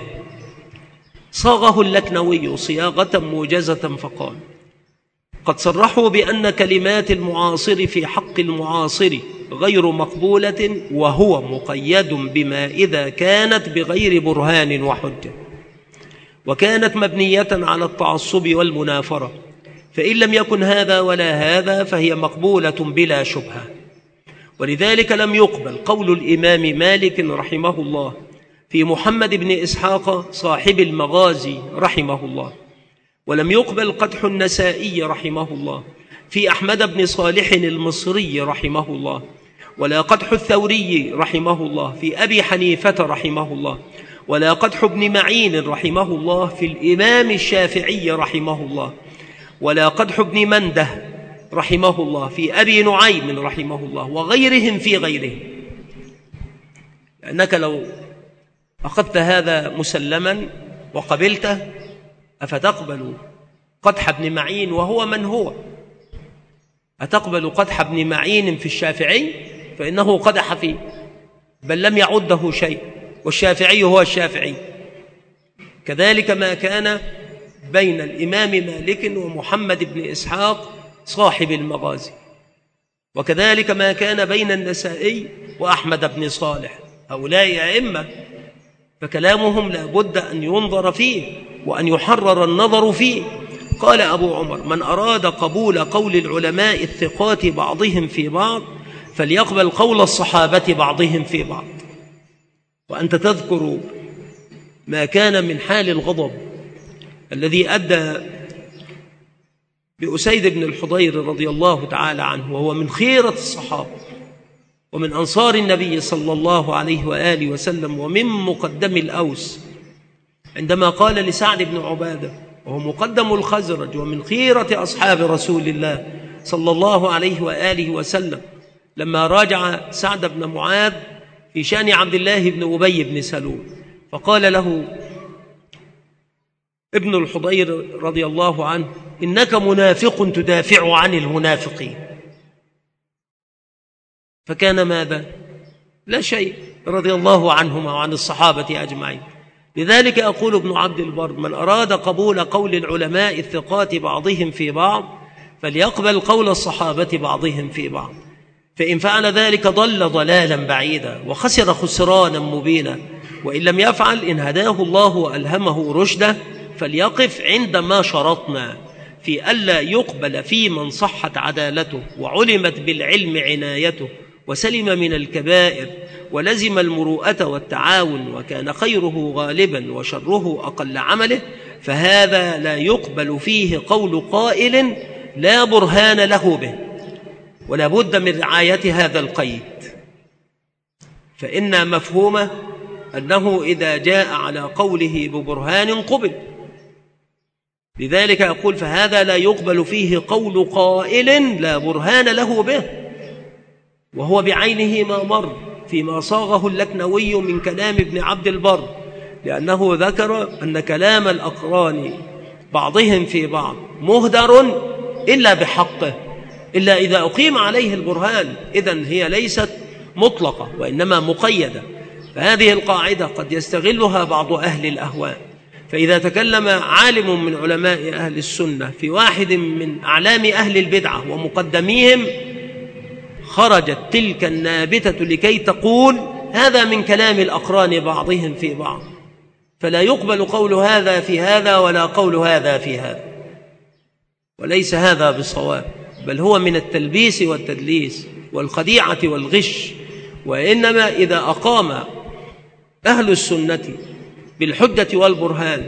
صاغه اللكنوي صياغة موجزة فقال: قد صرحوا بأن كلمات المعاصر في حق المعاصر غير مقبولة، وهو مقيد بما إذا كانت بغير برهان وحجة وكانت مبنية على التعصب والمنافرة، فإن لم يكن هذا ولا هذا فهي مقبولة بلا شبهة. ولذلك لم يقبل قول الإمام مالك رحمه الله في محمد بن إسحاق صاحب المغازي رحمه الله، ولم يقبل قدح النسائي رحمه الله في أحمد بن صالح المصري رحمه الله، ولا قدح الثوري رحمه الله في أبي حنيفة رحمه الله، ولا قدح ابن معين رحمه الله في الإمام الشافعي رحمه الله، ولا قدح ابن منده رحمه الله في أبي نعيم رحمه الله، وغيرهم في غيرهم. لأنك لو أخذت هذا مسلما وقبلته أفتقبل قدح ابن معين وهو من هو؟ أتقبل قدح ابن معين في الشافعي؟ فإنه قدح فيه بل لم يعده شيء، والشافعي هو الشافعي. كذلك ما كان بين الإمام مالك ومحمد بن إسحاق صاحب المغازي، وكذلك ما كان بين النسائي وأحمد بن صالح. هؤلاء أئمة فكلامهم لا بد أن ينظر فيه وأن يحرر النظر فيه. قال أبو عمر: من أراد قبول قول العلماء الثقات بعضهم في بعض فليقبل قول الصحابة بعضهم في بعض. وأنت تذكر ما كان من حال الغضب الذي أدى بأسيد بن الحضير رضي الله تعالى عنه، وهو من خيرة الصحابة ومن أنصار النبي صلى الله عليه وآله وسلم ومن مقدم الأوس، عندما قال لسعد بن عبادة وهو مقدم الخزرج ومن خيرة أصحاب رسول الله صلى الله عليه وآله وسلم، لما راجع سعد بن معاذ في شأن عبد الله بن أبي بن سلول، فقال له ابن الحضير رضي الله عنه: إنك منافق تدافع عن المنافقين. فكان ماذا؟ لا شيء، رضي الله عنهما وعن الصحابة أجمعين. لذلك يقول ابن عبد البر: من أراد قبول قول العلماء الثقات بعضهم في بعض فليقبل قول الصحابة بعضهم في بعض، فإن فعل ذلك ضل ضلالا بعيدا وخسر خسرانا مبينا، وإن لم يفعل إن هداه الله وألهمه رشده فليقف عندما شرطنا في ألا يقبل في من صحت عدالته وعلمت بالعلم عنايته وسلم من الكبائر ولزم المروءة والتعاون وكان خيره غالبا وشره أقل عمله، فهذا لا يقبل فيه قول قائل لا برهان له به. ولا بد من رعاية هذا القيد، فإن مفهومه أنه إذا جاء على قوله ببرهان قبل. لذلك يقول: فهذا لا يقبل فيه قول قائل لا برهان له به، وهو بعينه ما مر فيما صاغه اللكنوي من كلام ابن عبد البر، لأنه ذكر أن كلام الأقران بعضهم في بعض مهدر إلا بحقه، إلا إذا أقيم عليه البرهان، إذن هي ليست مطلقة وإنما مقيدة. فهذه القاعدة قد يستغلها بعض أهل الأهواء، فإذا تكلم عالم من علماء أهل السنة في واحد من أعلام أهل البدعة ومقدميهم، خرجت تلك النابتة لكي تقول هذا من كلام الأقران بعضهم في بعض، فلا يقبل قول هذا في هذا ولا قول هذا في هذا، وليس هذا بالصواب، بل هو من التلبيس والتدليس والخديعة والغش. وإنما إذا أقام أهل السنة بالحجة والبرهان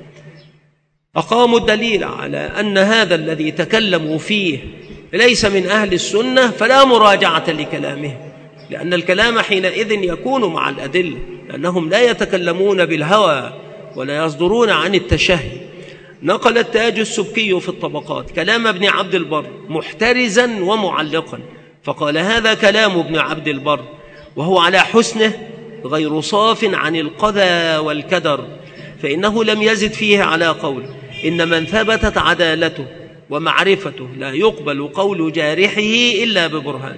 أقاموا الدليل على أن هذا الذي تكلموا فيه ليس من أهل السنة، فلا مراجعة لكلامه، لأن الكلام حينئذ يكون مع الأدلة، لأنهم لا يتكلمون بالهوى ولا يصدرون عن التشهي. نقل التاج السبكي في الطبقات كلام ابن عبد البر محترزا ومعلقا، فقال: هذا كلام ابن عبد البر وهو على حسنه غير صاف عن القذى والكدر، فإنه لم يزد فيه على قول إن من ثبتت عدالته ومعرفته لا يقبل قول جارحه إلا ببرهان.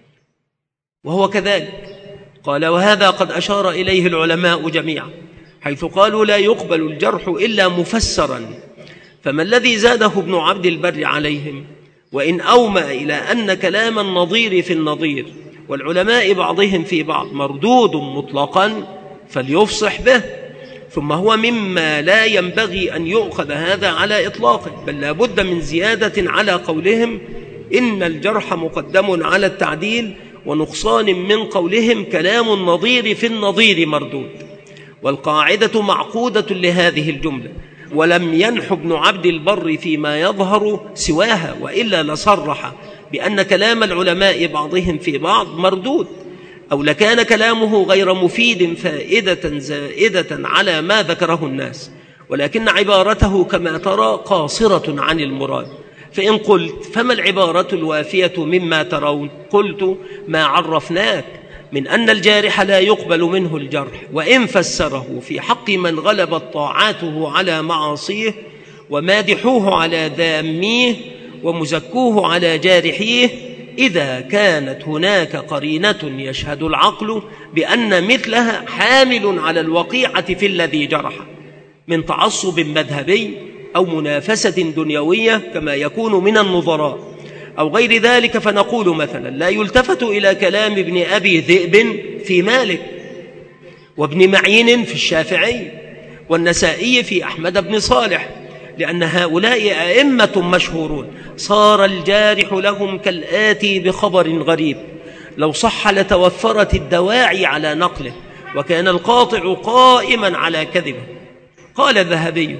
وهو كذلك قال: وهذا قد أشار إليه العلماء جميعا، حيث قالوا لا يقبل الجرح إلا مفسرا. فما الذي زاده ابن عبد البر عليهم؟ وإن أومأ إلى أن كلام النظير في النظير والعلماء بعضهم في بعض مردود مطلقا فليفصح به، ثم هو مما لا ينبغي أن يؤخذ هذا على إطلاقه، بل لا بد من زيادة على قولهم إن الجرح مقدم على التعديل، ونقصان من قولهم كلام النظير في النظير مردود. والقاعدة معقودة لهذه الجملة، ولم ينح ابن عبد البر فيما يظهر سواها، وإلا لصرح بأن كلام العلماء بعضهم في بعض مردود، أو لكان كلامه غير مفيد فائدة زائدة على ما ذكره الناس، ولكن عبارته كما ترى قاصرة عن المراد. فإن قلت فما العبارة الوافية مما ترون؟ قلت: ما عرفناك من أن الجارح لا يقبل منه الجرح، وإن فسره في حق من غلبت طاعاته على معاصيه ومادحوه على ذاميه ومزكوه على جارحيه، إذا كانت هناك قرينة يشهد العقل بأن مثلها حامل على الوقيعة في الذي جرح من تعصب مذهبي أو منافسة دنيوية كما يكون من النظراء أو غير ذلك، فنقول مثلا: لا يلتفت إلى كلام ابن أبي ذئب في مالك، وابن معين في الشافعي، والنسائي في أحمد بن صالح، لأن هؤلاء أئمة مشهورون صار الجارح لهم كالآتي بخبر غريب، لو صح لتوفرت الدواعي على نقله، وكان القاطع قائما على كذبه. قال الذهبي: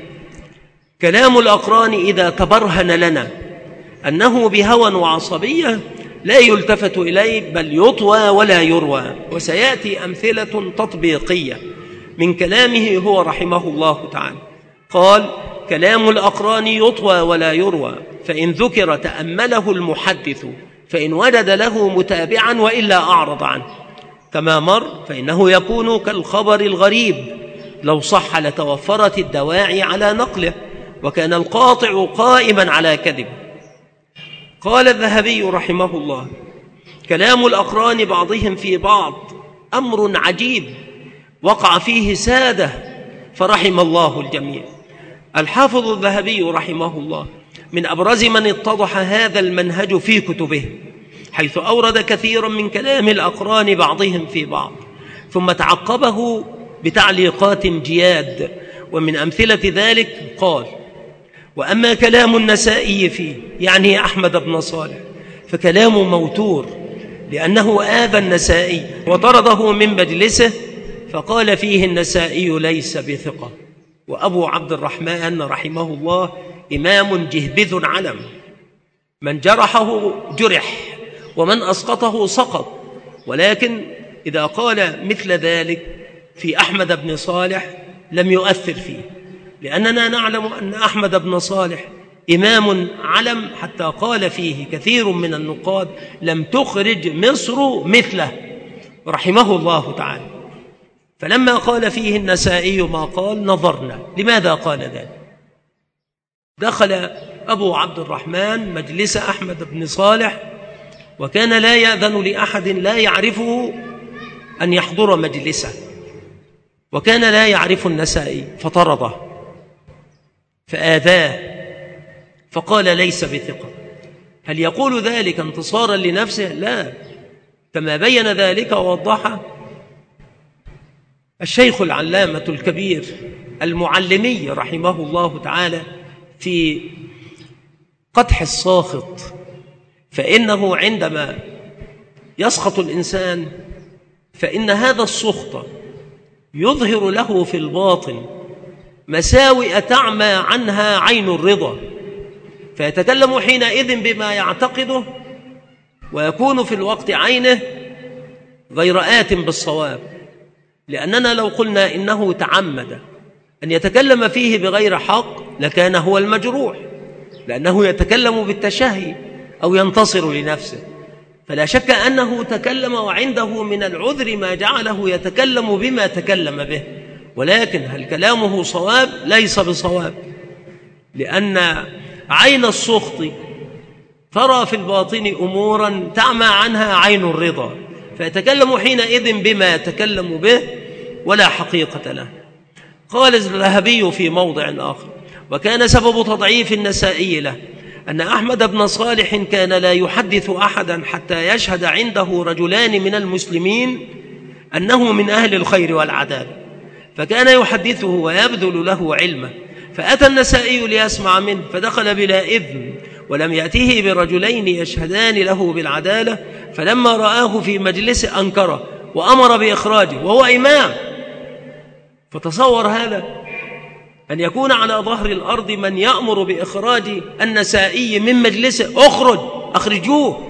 كلام الأقران إذا تبرهن لنا أنه بهوى وعصبية لا يلتفت إليه بل يطوى ولا يروى. وسيأتي أمثلة تطبيقية من كلامه هو رحمه الله تعالى. قال: كلام الأقران يطوى ولا يروى، فإن ذكر تأمله المحدث، فإن وجد له متابعا وإلا أعرض عنه، كما مر، فإنه يكون كالخبر الغريب، لو صح لتوفرت الدواعي على نقله، وكان القاطع قائما على كذبه. قال الذهبي رحمه الله: كلام الأقران بعضهم في بعض أمر عجيب وقع فيه سادة فرحم الله الجميع. الحافظ الذهبي رحمه الله من أبرز من اتضح هذا المنهج في كتبه، حيث أورد كثيرا من كلام الأقران بعضهم في بعض، ثم تعقبه بتعليقات جياد. ومن أمثلة ذلك قال: وأما كلام النسائي فيه، يعني أحمد بن صالح، فكلامه موتور، لأنه آذى النسائي وطرده من مجلسه، فقال فيه النسائي ليس بثقة. وأبو عبد الرحمن رحمه الله إمام جهبذ علم، من جرحه جرح ومن أسقطه سقط، ولكن إذا قال مثل ذلك في أحمد بن صالح لم يؤثر فيه، لأننا نعلم أن أحمد بن صالح إمام علم، حتى قال فيه كثير من النقاد: لم تخرج مصر مثله رحمه الله تعالى. فلما قال فيه النسائي ما قال نظرنا لماذا قال ذلك. دخل أبو عبد الرحمن مجلس أحمد بن صالح، وكان لا يأذن لأحد لا يعرفه أن يحضر مجلسه، وكان لا يعرف النسائي، فطرده فآذاه، فقال ليس بثقة. هل يقول ذلك انتصارا لنفسه؟ لا، كما بين ذلك ووضحه الشيخ العلامة الكبير المعلمي رحمه الله تعالى في قدح الساخط، فإنه عندما يسخط الإنسان فإن هذا السخط يظهر له في الباطن مساوئ تعمى عنها عين الرضا، فيتكلم حينئذ بما يعتقده، ويكون في الوقت عينه غير آت بالصواب. لأننا لو قلنا إنه تعمد أن يتكلم فيه بغير حق لكان هو المجروح، لأنه يتكلم بالتشهي أو ينتصر لنفسه، فلا شك أنه تكلم وعنده من العذر ما جعله يتكلم بما تكلم به. ولكن هل كلامه صواب؟ ليس بصواب، لأن عين السخط ترى في الباطن أمورا تعمى عنها عين الرضا، فيتكلم حينئذ بما يتكلم به ولا حقيقة له. قال الذهبي في موضع آخر: وكان سبب تضعيف النسائي له أن أحمد بن صالح كان لا يحدث أحدا حتى يشهد عنده رجلان من المسلمين أنه من أهل الخير والعدالة، فكان يحدثه ويبذل له علمه. فأتى النسائي ليسمع منه، فدخل بلا إذن، ولم يأته برجلين يشهدان له بالعدالة، فلما رآه في مجلسه أنكره وأمر بإخراجه وهو إمام. فتصور هذا، أن يكون على ظهر الأرض من يأمر بإخراج النسائي من مجلسه: أخرجوه.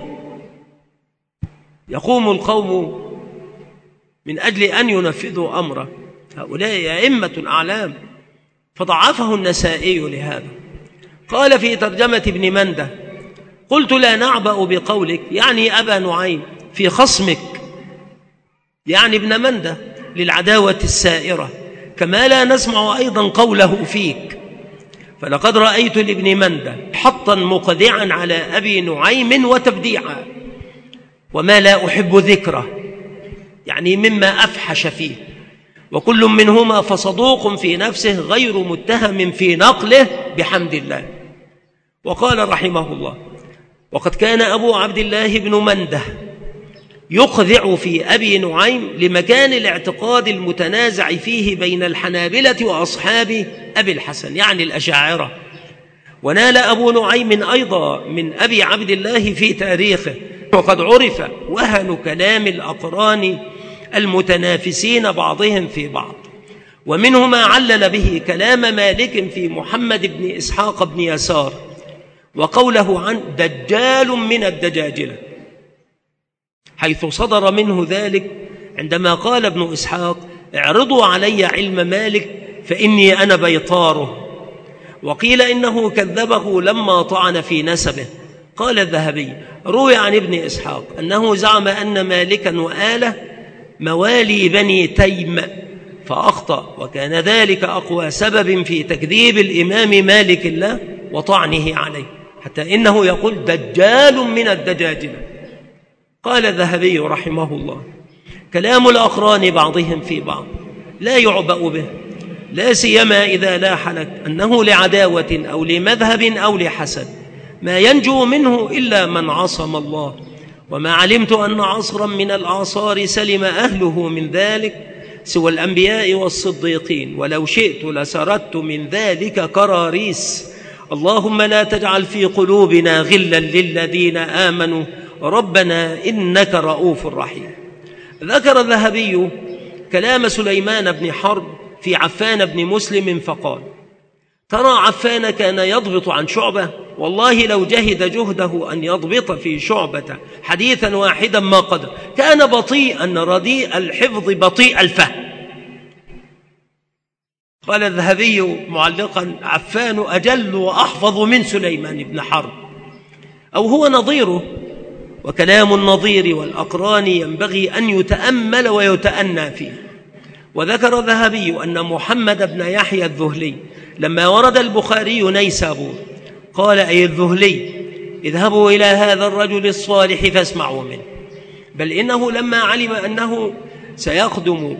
يقوم القوم من أجل أن ينفذوا أمره، هؤلاء أئمة أعلام، فضعفه النسائي لهذا. قال في ترجمة ابن منده: قلت لا نعبأ بقولك، يعني أبا نعيم، في خصمك، يعني ابن منده، للعداوة السائرة، كما لا نسمع أيضا قوله فيك، فلقد رأيت لابن منده حطا مقدعا على أبي نعيم وتبديعا، وما لا أحب ذكره، يعني مما أفحش فيه، وكل منهما فصدوق في نفسه غير متهم في نقله بحمد الله. وقال رحمه الله: وقد كان أبو عبد الله بن منده يقذع في أبي نعيم لمكان الاعتقاد المتنازع فيه بين الحنابلة وأصحاب أبي الحسن، يعني الأشاعرة. ونال أبو نعيم أيضا من أبي عبد الله في تاريخه، وقد عرف وهن كلام الأقران المتنافسين بعضهم في بعض، ومنهما علل به كلام مالك في محمد بن إسحاق بن يسار، وقوله عن دجال من الدجاجلة، حيث صدر منه ذلك عندما قال ابن إسحاق: اعرضوا علي علم مالك فإني أنا بيطاره. وقيل إنه كذبه لما طعن في نسبه. قال الذهبي: روي عن ابن إسحاق أنه زعم أن مالكا وآله موالي بني تيم فأخطأ، وكان ذلك أقوى سبب في تكذيب الإمام مالك الله وطعنه عليه، حتى إنه يقول دجال من الدجاجلة. قال الذهبي رحمه الله: كلام الأقران بعضهم في بعض لا يعبأ به، لا سيما إذا لاح لك أنه لعداوة أو لمذهب أو لحسد، ما ينجو منه إلا من عصم الله. وما علمت أن عصرا من الأعصار سلم أهله من ذلك سوى الأنبياء والصديقين، ولو شئت لسردت من ذلك كراريس. اللهم لا تجعل في قلوبنا غلا للذين آمنوا ربنا إنك رؤوف رحيم. ذكر الذهبي كلام سليمان بن حرب في عفان بن مسلم فقال: ترى عفان كان يضبط عن شعبة، والله لو جهد جهده أن يضبط في شعبة حديثا واحدا ما قدر، كان بطيئا رديء الحفظ بطيء الفهم. قال الذهبي معلقا: عفان أجل وأحفظ من سليمان بن حرب، أو هو نظيره. وكلام النظير والأقران ينبغي أن يتأمل ويتأنى فيه. وذكر الذهبي أن محمد بن يحيى الذهلي لما ورد البخاري نيسابور قال: أي الذهلي اذهبوا إلى هذا الرجل الصالح فاسمعوا منه. بل إنه لما علم أنه سيخدم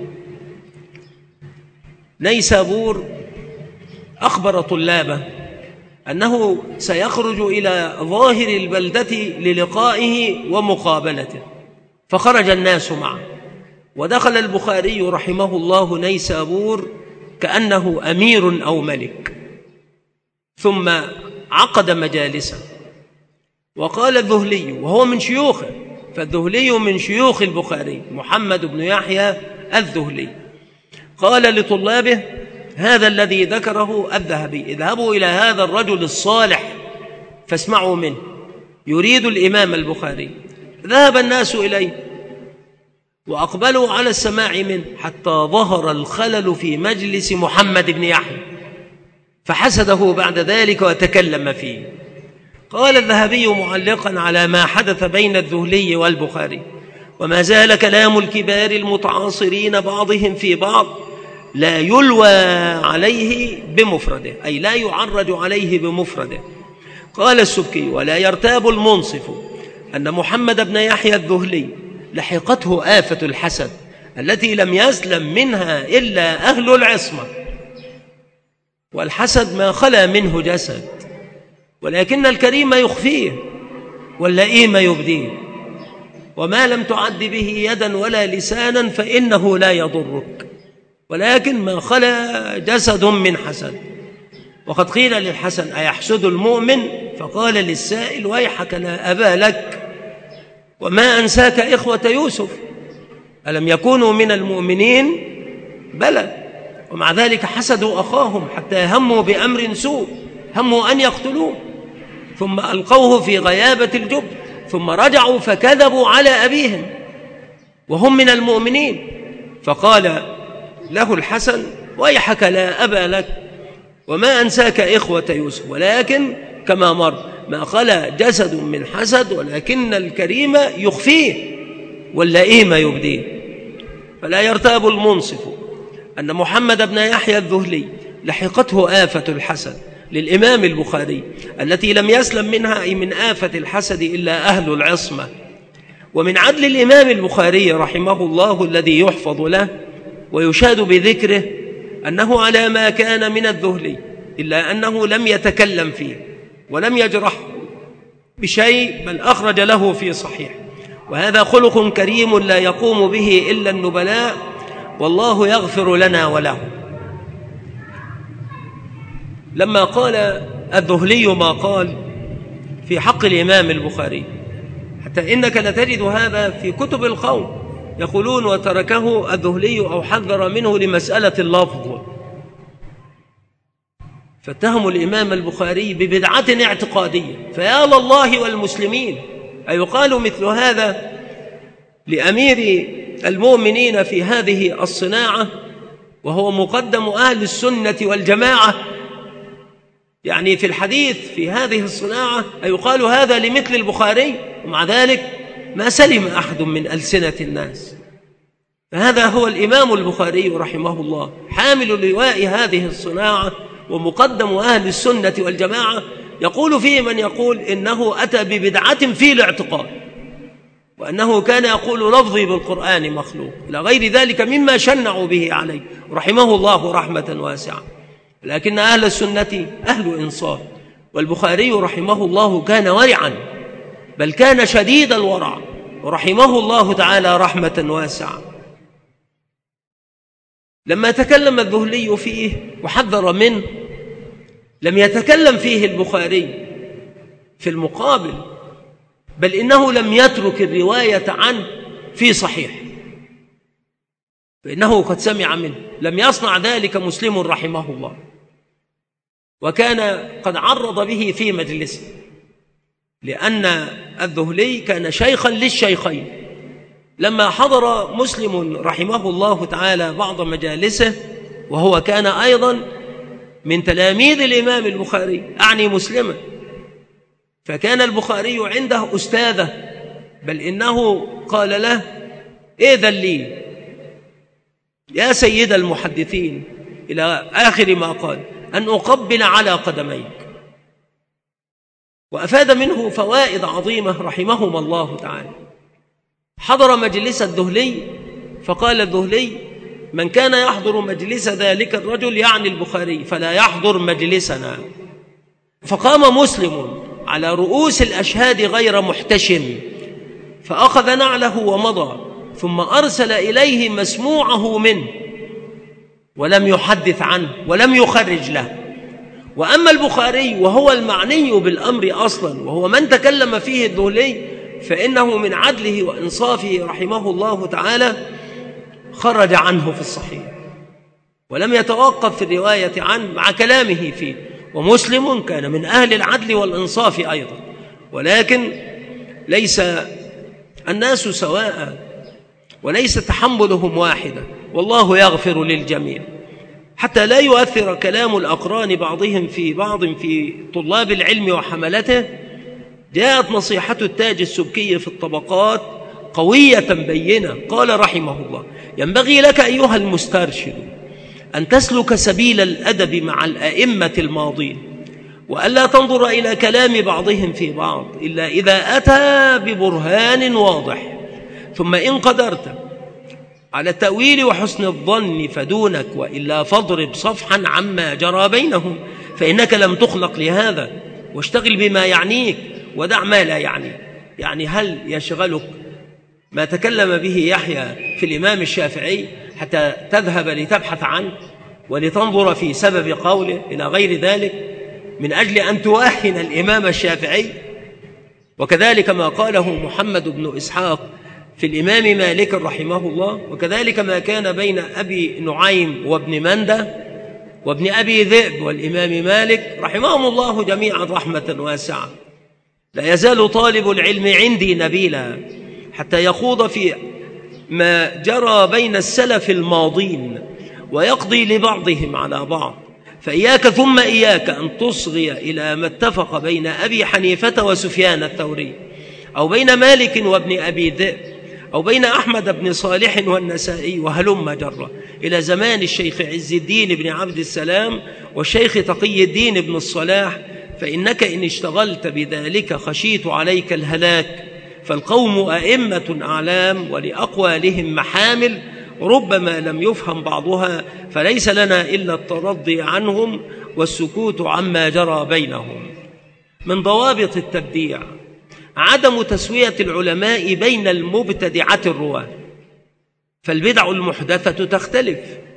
نيسابور أخبر طلابه أنه سيخرج إلى ظاهر البلدة للقائه ومقابلته، فخرج الناس معه، ودخل البخاري رحمه الله نيسابور كأنه أمير أو ملك، ثم عقد مجالسه. وقال الذهلي وهو من شيوخه، فالذهلي من شيوخ البخاري محمد بن يحيى الذهلي، قال لطلابه: هذا الذي ذكره الذهبي، اذهبوا إلى هذا الرجل الصالح فاسمعوا منه، يريد الإمام البخاري. ذهب الناس إليه وأقبلوا على السماع منه حتى ظهر الخلل في مجلس محمد بن يحيى، فحسده بعد ذلك وتكلم فيه. قال الذهبي معلقا على ما حدث بين الذهلي والبخاري: وما زال كلام الكبار المتعاصرين بعضهم في بعض لا يلوى عليه بمفرده، أي لا يعرج عليه بمفرده. قال السبكي: ولا يرتاب المنصف أن محمد بن يحيى الذهلي لحقته آفة الحسد التي لم يسلم منها إلا أهل العصمة. والحسد ما خلا منه جسد، ولكن الكريم يخفيه واللئيم يبديه، وما لم تعد به يدا ولا لسانا فإنه لا يضرك، ولكن ما خلا جسد من حسد. وقد قيل للحسن: أيحسد المؤمن؟ فقال للسائل: ويحك لا أبا لك، وما أنساك إخوة يوسف، ألم يكونوا من المؤمنين؟ بلى، ومع ذلك حسدوا أخاهم حتى هموا بأمر سوء، هموا أن يقتلوه، ثم ألقوه في غيابة الجب، ثم رجعوا فكذبوا على أبيهم وهم من المؤمنين. فقال له الحسن: ويحك لا أبا لك، وما أنساك إخوة يوسف، ولكن كما مر ما خلا جسد من حسد، ولكن الكريم يخفيه واللئيم يبديه. فلا يرتاب المنصف أن محمد بن يحيى الذهلي لحقته آفة الحسد للإمام البخاري التي لم يسلم منها أي من آفة الحسد إلا أهل العصمة. ومن عدل الإمام البخاري رحمه الله الذي يحفظ له ويشاد بذكره أنه على ما كان من الذهلي، إلا أنه لم يتكلم فيه ولم يجرح بشيء، بل أخرج له في صحيح. وهذا خلق كريم لا يقوم به إلا النبلاء، والله يغفر لنا وله. لما قال الذهلي ما قال في حق الإمام البخاري، حتى إنك لتجد هذا في كتب القوم يقولون: وتركه الذهلي أو حذر منه لمسألة اللفظ. فاتهموا الإمام البخاري ببدعة اعتقادية، فيا لله والمسلمين، أيقال مثل هذا لأمير المؤمنين في هذه الصناعة وهو مقدم أهل السنة والجماعة؟ يعني في الحديث في هذه الصناعة أيقال هذا لمثل البخاري؟ ومع ذلك ما سلم أحد من ألسنة الناس. فهذا هو الإمام البخاري رحمه الله، حامل لواء هذه الصناعة ومقدم أهل السنة والجماعة، يقول فيه من يقول إنه أتى ببدعة في الاعتقاد، وأنه كان يقول لفظي بالقرآن مخلوق إلى غير ذلك مما شنعوا به عليه رحمه الله رحمة واسعة. لكن أهل السنة أهل إنصاف، والبخاري رحمه الله كان ورعا، بل كان شديد الورع ورحمه الله تعالى رحمة واسعة. لما تكلم الذهلي فيه وحذر منه لم يتكلم فيه البخاري في المقابل، بل إنه لم يترك الرواية عنه في صحيح، فإنه قد سمع منه. لم يصنع ذلك مسلم رحمه الله، وكان قد عرض به في مجلسه، لأن الذهلي كان شيخا للشيخين. لما حضر مسلم رحمه الله تعالى بعض مجالسه، وهو كان أيضا من تلاميذ الإمام البخاري، أعني مسلما، فكان البخاري عنده أستاذه، بل إنه قال له: إذن لي يا سيد المحدثين، إلى آخر ما قال، أن أقبل على قدميك. وأفاد منه فوائد عظيمة رحمهما الله تعالى. حضر مجلس الذهلي، فقال الذهلي: من كان يحضر مجلس ذلك الرجل، يعني البخاري، فلا يحضر مجلسنا. فقام مسلم على رؤوس الأشهاد غير محتشم، فأخذ نعله ومضى، ثم أرسل إليه مسموعه منه، ولم يحدث عنه ولم يخرج له. وأما البخاري وهو المعني بالأمر أصلا، وهو من تكلم فيه الذهلي، فإنه من عدله وإنصافه رحمه الله تعالى خرج عنه في الصحيح، ولم يتوقف في الرواية عنه مع كلامه فيه. ومسلم كان من أهل العدل والإنصاف أيضا، ولكن ليس الناس سواء، وليس تحملهم واحدة، والله يغفر للجميع، حتى لا يؤثر كلام الأقران بعضهم في بعض في طلاب العلم وحملته. جاءت نصيحة التاج السبكي في الطبقات قوية بينة، قال رحمه الله: ينبغي لك أيها المسترشد أن تسلك سبيل الأدب مع الأئمة الماضين، وألا تنظر إلى كلام بعضهم في بعض إلا إذا أتى ببرهان واضح، ثم إن قدرت على التأويل وحسن الظن فدونك، وإلا فاضرب صفحا عما جرى بينهم، فإنك لم تخلق لهذا، واشتغل بما يعنيك ودع ما لا يعنيك. يعني هل يشغلك ما تكلم به يحيى في الإمام الشافعي حتى تذهب لتبحث عنه ولتنظر في سبب قوله إلى غير ذلك من أجل أن تواهن الإمام الشافعي؟ وكذلك ما قاله محمد بن إسحاق في الإمام مالك رحمه الله، وكذلك ما كان بين أبي نعيم وابن مندة وابن أبي ذئب والإمام مالك رحمهم الله جميعا رحمة واسعة. لا يزال طالب العلم عندي نبيلا حتى يخوض في ما جرى بين السلف الماضين ويقضي لبعضهم على بعض. فإياك ثم إياك أن تصغي إلى ما اتفق بين أبي حنيفة وسفيان الثوري، أو بين مالك وابن أبي ذئب، أو بين أحمد بن صالح والنسائي، وهلم جرة إلى زمان الشيخ عز الدين بن عبد السلام والشيخ تقي الدين بن الصلاح. فإنك إن اشتغلت بذلك خشيت عليك الهلاك، فالقوم أئمة أعلام ولأقوالهم محامل، ربما لم يفهم بعضها، فليس لنا إلا الترضي عنهم والسكوت عما جرى بينهم. من ضوابط التبديع عدم تسوية العلماء بين المبتدعة الرواة، فالبدع المحدثة تختلف،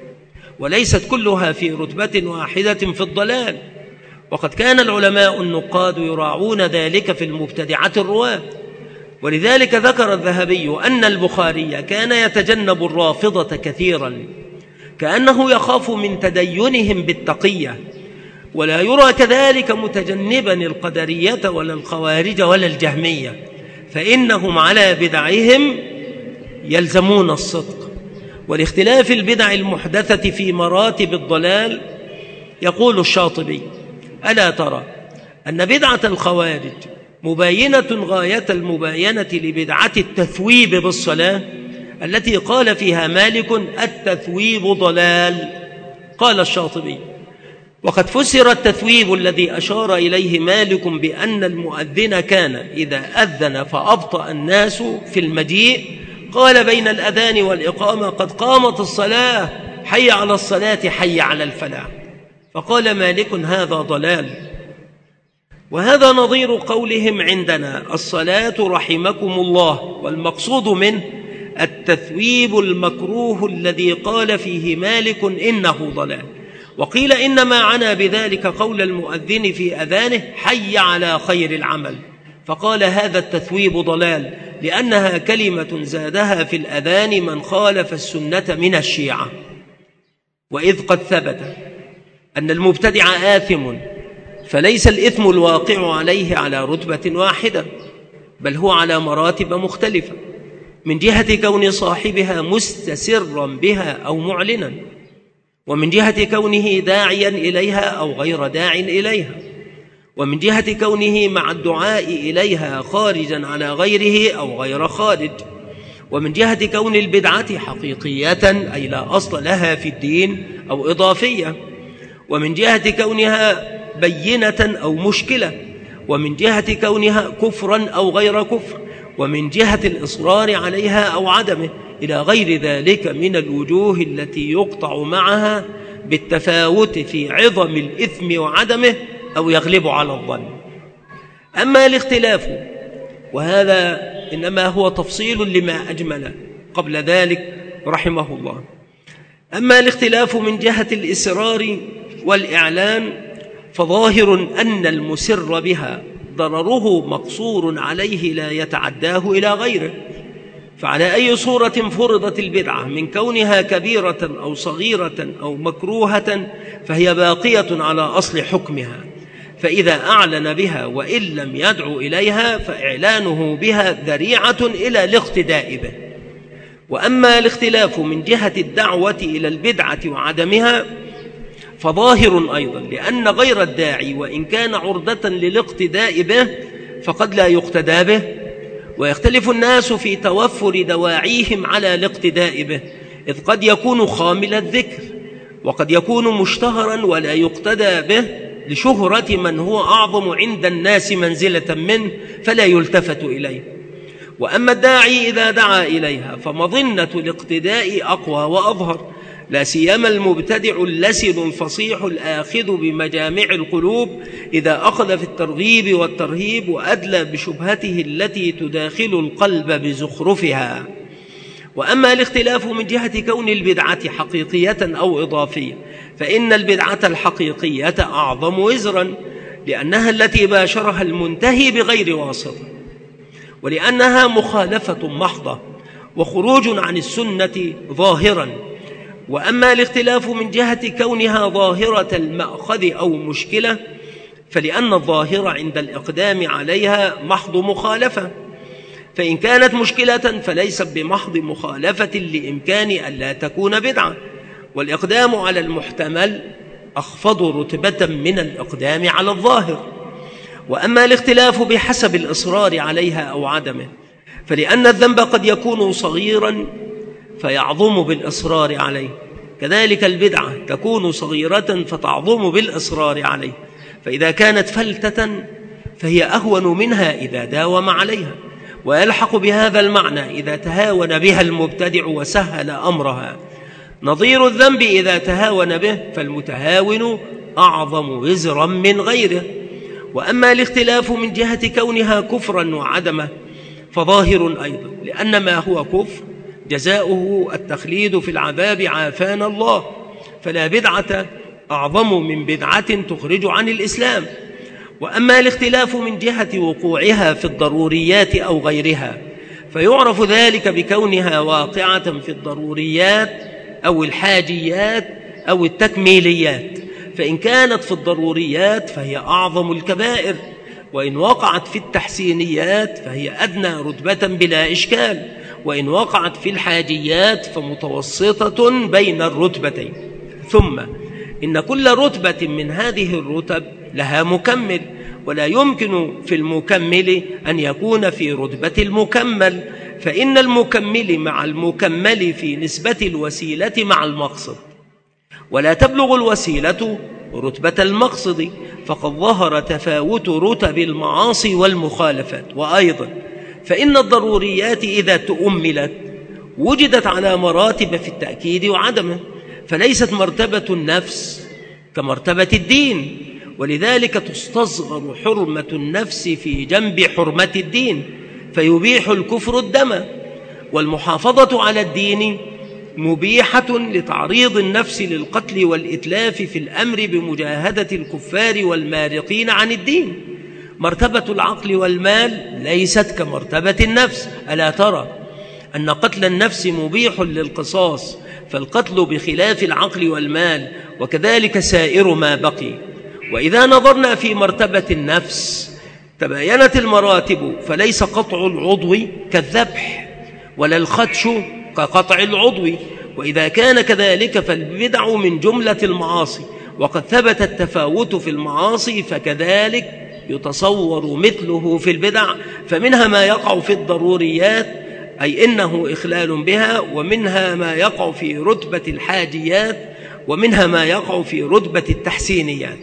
وليست كلها في رتبة واحدة في الضلال، وقد كان العلماء النقاد يراعون ذلك في المبتدعة الرواة. ولذلك ذكر الذهبي أن البخاري كان يتجنب الرافضة كثيرا، كأنه يخاف من تدينهم بالتقية، ولا يرى كذلك متجنبا القدرية ولا الخوارج ولا الجهمية، فإنهم على بدعهم يلزمون الصدق. والاختلاف البدع المحدثة في مراتب الضلال، يقول الشاطبي: ألا ترى أن بدعة الخوارج مباينة غاية المباينة لبدعة التثويب بالصلاة التي قال فيها مالك: التثويب ضلال. قال الشاطبي: وقد فسر التثويب الذي أشار إليه مالك بأن المؤذن كان إذا أذن فأبطأ الناس في المجيء قال بين الأذان والإقامة قد قامت الصلاة، حي على الصلاة، حي على الفلاح. فقال مالك هذا ضلال، وهذا نظير قولهم عندنا الصلاة رحمكم الله، والمقصود منه التثويب المكروه الذي قال فيه مالك إنه ضلال. وقيل إنما عنا بذلك قول المؤذن في أذانه حي على خير العمل، فقال هذا التثويب ضلال لأنها كلمة زادها في الأذان من خالف السنة من الشيعة. وإذ قد ثبت أن المبتدع آثم، فليس الإثم الواقع عليه على رتبة واحدة، بل هو على مراتب مختلفة، من جهة كون صاحبها مستسرا بها أو معلنا، ومن جهة كونه داعيا إليها أو غير داع إليها، ومن جهة كونه مع الدعاء إليها خارجا على غيره أو غير خارج، ومن جهة كون البدعة حقيقية أي لا أصل لها في الدين أو إضافية، ومن جهة كونها بينة أو مشكلة، ومن جهة كونها كفرا أو غير كفر، ومن جهة الإصرار عليها أو عدمه، إلى غير ذلك من الوجوه التي يقطع معها بالتفاوت في عظم الإثم وعدمه أو يغلب على الظن. أما الاختلاف، وهذا إنما هو تفصيل لما أجمل قبل ذلك رحمه الله، أما الاختلاف من جهة الإسرار والإعلان فظاهر أن المسر بها ضرره مقصور عليه لا يتعداه إلى غيره. فعلى أي صورة فرضت البدعة من كونها كبيرة أو صغيرة أو مكروهة فهي باقية على أصل حكمها، فإذا أعلن بها وإن لم يدعو إليها فإعلانه بها ذريعة إلى الاقتداء به. وأما الاختلاف من جهة الدعوة إلى البدعة وعدمها فظاهر أيضا، لأن غير الداعي وإن كان عرضة للاقتداء به فقد لا يقتدى به، ويختلف الناس في توفر دواعيهم على الاقتداء به، إذ قد يكون خامل الذكر، وقد يكون مشتهرا ولا يقتدى به لشهرة من هو أعظم عند الناس منزلة منه فلا يلتفت إليه. وأما الداعي إذا دعا إليها فمظنة الاقتداء أقوى وأظهر، لا سيما المبتدع اللسن الفصيح الآخذ بمجامع القلوب إذا أخذ في الترغيب والترهيب وأدلى بشبهته التي تداخل القلب بزخرفها. وأما الاختلاف من جهة كون البدعة حقيقية أو إضافية فإن البدعة الحقيقية أعظم وزرا، لأنها التي باشرها المنتهي بغير واسطة، ولأنها مخالفة محضة وخروج عن السنة ظاهرا. وأما الاختلاف من جهة كونها ظاهرة المأخذ أو مشكلة فلأن الظاهر عند الإقدام عليها محض مخالفة، فإن كانت مشكلة فليست بمحض مخالفة لإمكان أن لا تكون بدعة، والإقدام على المحتمل أخفض رتبة من الإقدام على الظاهر. وأما الاختلاف بحسب الإصرار عليها أو عدمه فلأن الذنب قد يكون صغيرا فيعظم بالإصرار عليه، كذلك البدعة تكون صغيرة فتعظم بالإصرار عليه، فإذا كانت فلتة فهي أهون منها إذا داوم عليها، ويلحق بهذا المعنى إذا تهاون بها المبتدع وسهل أمرها. نظير الذنب إذا تهاون به فالمتهاون أعظم وزرا من غيره. وأما الاختلاف من جهة كونها كفرا وعدمه فظاهر أيضا، لأن ما هو كفر جزاؤه التخليد في العذاب عافانا الله، فلا بدعة أعظم من بدعة تخرج عن الإسلام. وأما الاختلاف من جهة وقوعها في الضروريات أو غيرها فيعرف ذلك بكونها واقعة في الضروريات أو الحاجيات أو التكميليات، فإن كانت في الضروريات فهي أعظم الكبائر، وإن وقعت في التحسينيات فهي أدنى رتبة بلا إشكال، وإن وقعت في الحاجيات فمتوسطة بين الرتبتين. ثم إن كل رتبة من هذه الرتب لها مكمل، ولا يمكن في المكمل أن يكون في رتبة المكمل، فإن المكمل مع المكمل في نسبة الوسيلة مع المقصد، ولا تبلغ الوسيلة رتبة المقصد، فقد ظهر تفاوت رتب المعاصي والمخالفات. وأيضا فإن الضروريات إذا تؤملت وجدت على مراتب في التأكيد وعدمه، فليست مرتبة النفس كمرتبة الدين، ولذلك تستصغر حرمة النفس في جنب حرمة الدين، فيبيح الكفر الدم، والمحافظة على الدين مبيحة لتعريض النفس للقتل والإتلاف في الأمر بمجاهدة الكفار والمارقين عن الدين. مرتبة العقل والمال ليست كمرتبة النفس. ألا ترى أن قتل النفس مبيح للقصاص، فالقتل بخلاف العقل والمال، وكذلك سائر ما بقي. وإذا نظرنا في مرتبة النفس تباينت المراتب، فليس قطع العضو كالذبح ولا الخدش كقطع العضو، وإذا كان كذلك فالبدع من جملة المعاصي، وقد ثبت التفاوت في المعاصي، فكذلك يتصور مثله في البدع، فمنها ما يقع في الضروريات أي إنه إخلال بها، ومنها ما يقع في رتبة الحاجيات، ومنها ما يقع في رتبة التحسينيات.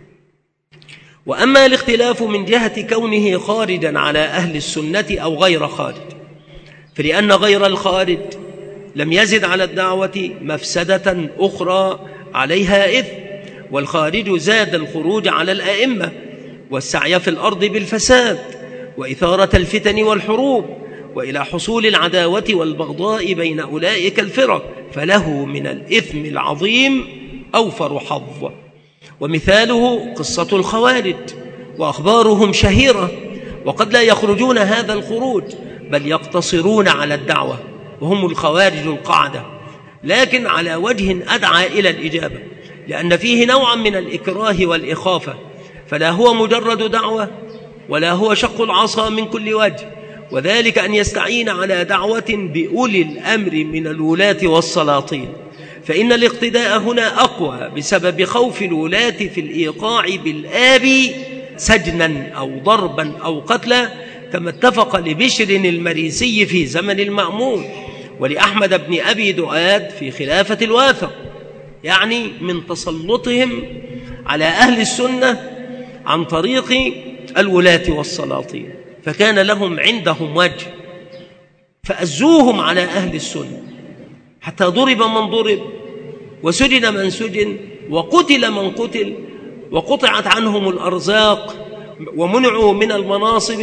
وأما الاختلاف من جهة كونه خارجا على أهل السنة أو غير خارج، فلأن غير الخارج لم يزد على الدعوة مفسدة أخرى عليها إثم، والخارج زاد الخروج على الأئمة والسعي في الأرض بالفساد وإثارة الفتن والحروب وإلى حصول العداوة والبغضاء بين أولئك الفرق، فله من الإثم العظيم أوفر حظ. ومثاله قصة الخوارج، وأخبارهم شهيرة، وقد لا يخرجون هذا الخروج بل يقتصرون على الدعوة، وهم الخوارج القاعدة، لكن على وجه أدعى إلى الإجابة، لأن فيه نوعا من الإكراه والإخافة، فلا هو مجرد دعوة ولا هو شق العصا من كل وجه، وذلك أن يستعين على دعوة بأولي الأمر من الولاة والسلاطين، فإن الاقتداء هنا أقوى بسبب خوف الولاة في الإيقاع بالآب سجنا أو ضربا أو قتلا، كما اتفق لبشر المريسي في زمن المأمون، ولأحمد بن أبي دؤاد في خلافة الواثق، يعني من تسلطهم على أهل السنة عن طريق الولاة والسلاطين، فكان لهم عندهم وجه، فأزوهم على أهل السنة حتى ضرب من ضرب، وسجن من سجن، وقتل من قتل، وقطعت عنهم الأرزاق، ومنعوا من المناصب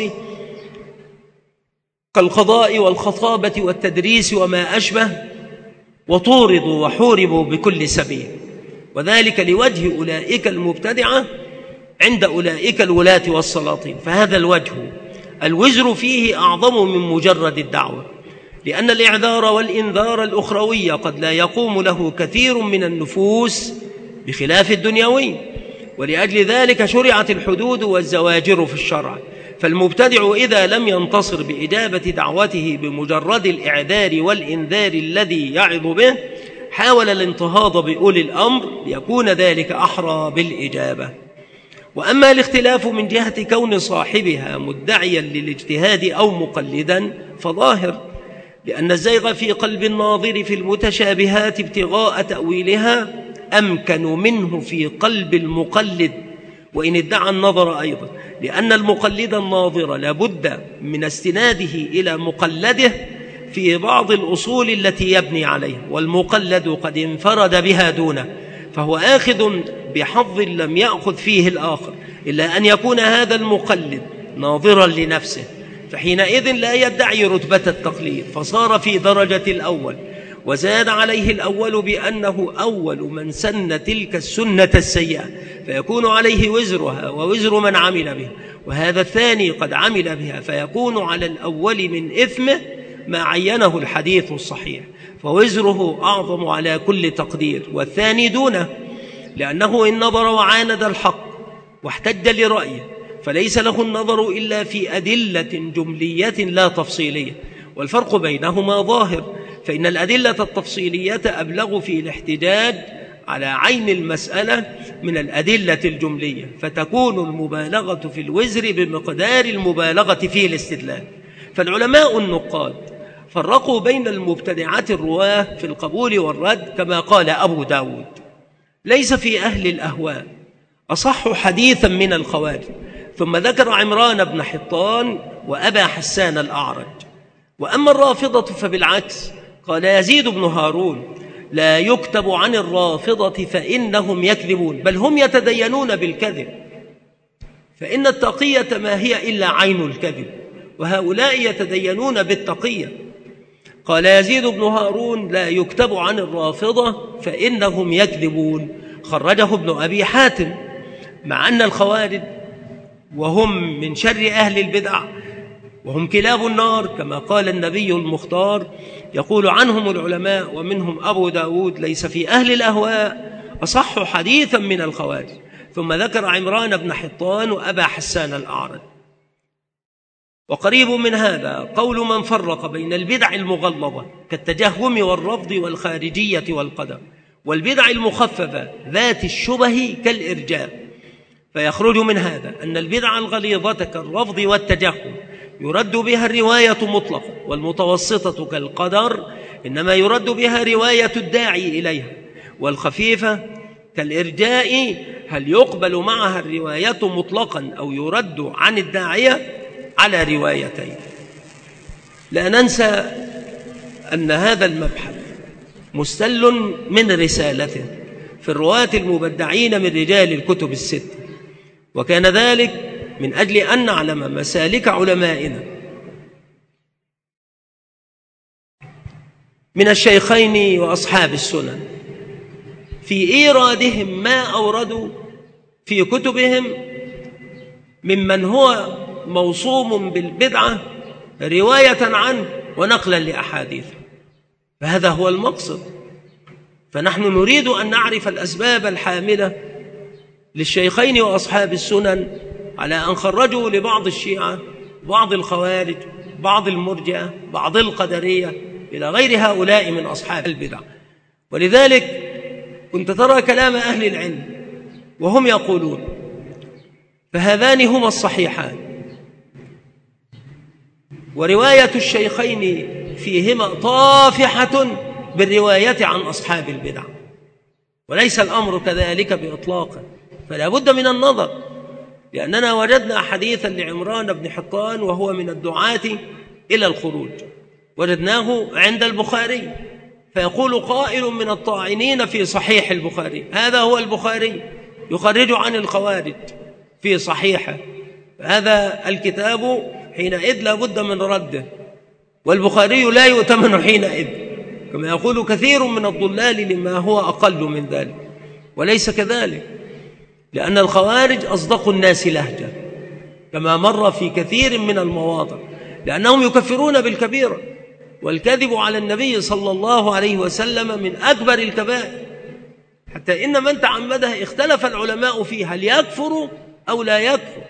كالقضاء والخطابة والتدريس وما أشبه، وطوردوا وحوربوا بكل سبيل، وذلك لوجه أولئك المبتدعة عند أولئك الولاة والسلاطين. فهذا الوجه الوزر فيه أعظم من مجرد الدعوة، لأن الإعذار والإنذار الأخروي قد لا يقوم له كثير من النفوس بخلاف الدنيوي، ولأجل ذلك شرعت الحدود والزواجر في الشرع. فالمبتدع إذا لم ينتصر بإجابة دعوته بمجرد الإعذار والإنذار الذي يعظ به، حاول الانتهاض بأولي الأمر ليكون ذلك أحرى بالإجابة. وأما الاختلاف من جهة كون صاحبها مدعيا للاجتهاد أو مقلدا فظاهر، لأن الزيغ في قلب الناظر في المتشابهات ابتغاء تأويلها أمكن منه في قلب المقلد، وإن ادعى النظر أيضا، لأن المقلد الناظر لابد من استناده إلى مقلده في بعض الأصول التي يبني عليها، والمقلد قد انفرد بها دونه، فهو آخذ بحظ لم يأخذ فيه الآخر، إلا أن يكون هذا المقلد ناظرا لنفسه، فحينئذ لا يدعي رتبة التقليد، فصار في درجة الأول، وزاد عليه الأول بأنه أول من سن تلك السنة السيئة، فيكون عليه وزرها ووزر من عمل بها، وهذا الثاني قد عمل بها، فيكون على الأول من إثمه ما عينه الحديث الصحيح، فوزره أعظم على كل تقدير، والثاني دونه، لأنه إن نظر وعاند الحق واحتج لرأيه فليس له النظر إلا في أدلة جملية لا تفصيلية، والفرق بينهما ظاهر، فإن الأدلة التفصيلية أبلغ في الاحتجاج على عين المسألة من الأدلة الجملية، فتكون المبالغة في الوزر بمقدار المبالغة في الاستدلال. فالعلماء النقاد فرقوا بين المبتدعات الرواه في القبول والرد، كما قال أبو داود: ليس في أهل الأهواء أصح حديثا من الخوارج. ثم ذكر عمران بن حطان وأبا حسان الأعرج. وأما الرافضة فبالعكس، قال يزيد بن هارون: لا يكتب عن الرافضة فإنهم يكذبون، بل هم يتدينون بالكذب، فإن التقية ما هي إلا عين الكذب، وهؤلاء يتدينون بالتقية. قال يزيد بن هارون: لا يكتب عن الرافضة فإنهم يكذبون، خرجه ابن أبي حاتم. مع أن الخوارج وهم من شر أهل البدع وهم كلاب النار كما قال النبي المختار، يقول عنهم العلماء ومنهم أبو داود: ليس في أهل الأهواء أصح حديثا من الخوارج. ثم ذكر عمران بن حطان وأبا حسان الأعرج. وقريب من هذا قول من فرق بين البدع المغلظة كالتجهم والرفض والخارجية والقدر، والبدع المخففة ذات الشبه كالإرجاء، فيخرج من هذا أن البدع الغليظة كالرفض والتجهم يرد بها الرواية مطلقا، والمتوسطة كالقدر إنما يرد بها رواية الداعي إليها، والخفيفة كالإرجاء هل يقبل معها الرواية مطلقا أو يرد عن الداعية على روايتين. لا ننسى أن هذا المبحث مستل من رسالته في الرواة المبدعين من رجال الكتب الست، وكان ذلك من أجل أن نعلم مسالك علمائنا من الشيخين وأصحاب السنن في إيرادهم ما أوردوا في كتبهم ممن هو موصوم بالبدعة رواية عنه ونقلا لأحاديثه، فهذا هو المقصد. فنحن نريد أن نعرف الأسباب الحاملة للشيخين وأصحاب السنن على أن خرجوا لبعض الشيعة، بعض الخوارج، بعض المرجئة، بعض القدرية، إلى غير هؤلاء من أصحاب البدع. ولذلك كنت ترى كلام أهل العلم وهم يقولون: فهذان هما الصحيحان، ورواية الشيخين فيهما طافحة بالرواية عن أصحاب البدع، وليس الأمر كذلك بإطلاقه، فلا بد من النظر. لأننا وجدنا حديثا لعمران بن حطان وهو من الدعاة إلى الخروج، وجدناه عند البخاري، فيقول قائل من الطاعنين في صحيح البخاري: هذا هو البخاري يخرج عن الخوارج في صحيحه، هذا الكتاب حينئذ لا بد من رده، والبخاري لا يؤتمن حينئذ، كما يقول كثير من الضلال لما هو أقل من ذلك. وليس كذلك، لأن الخوارج أصدق الناس لهجة كما مر في كثير من المواضع، لأنهم يكفرون بالكبيرة، والكذب على النبي صلى الله عليه وسلم من أكبر الكبائر، حتى إن من تعمدها اختلف العلماء فيه هل يكفر أو لا يكفر.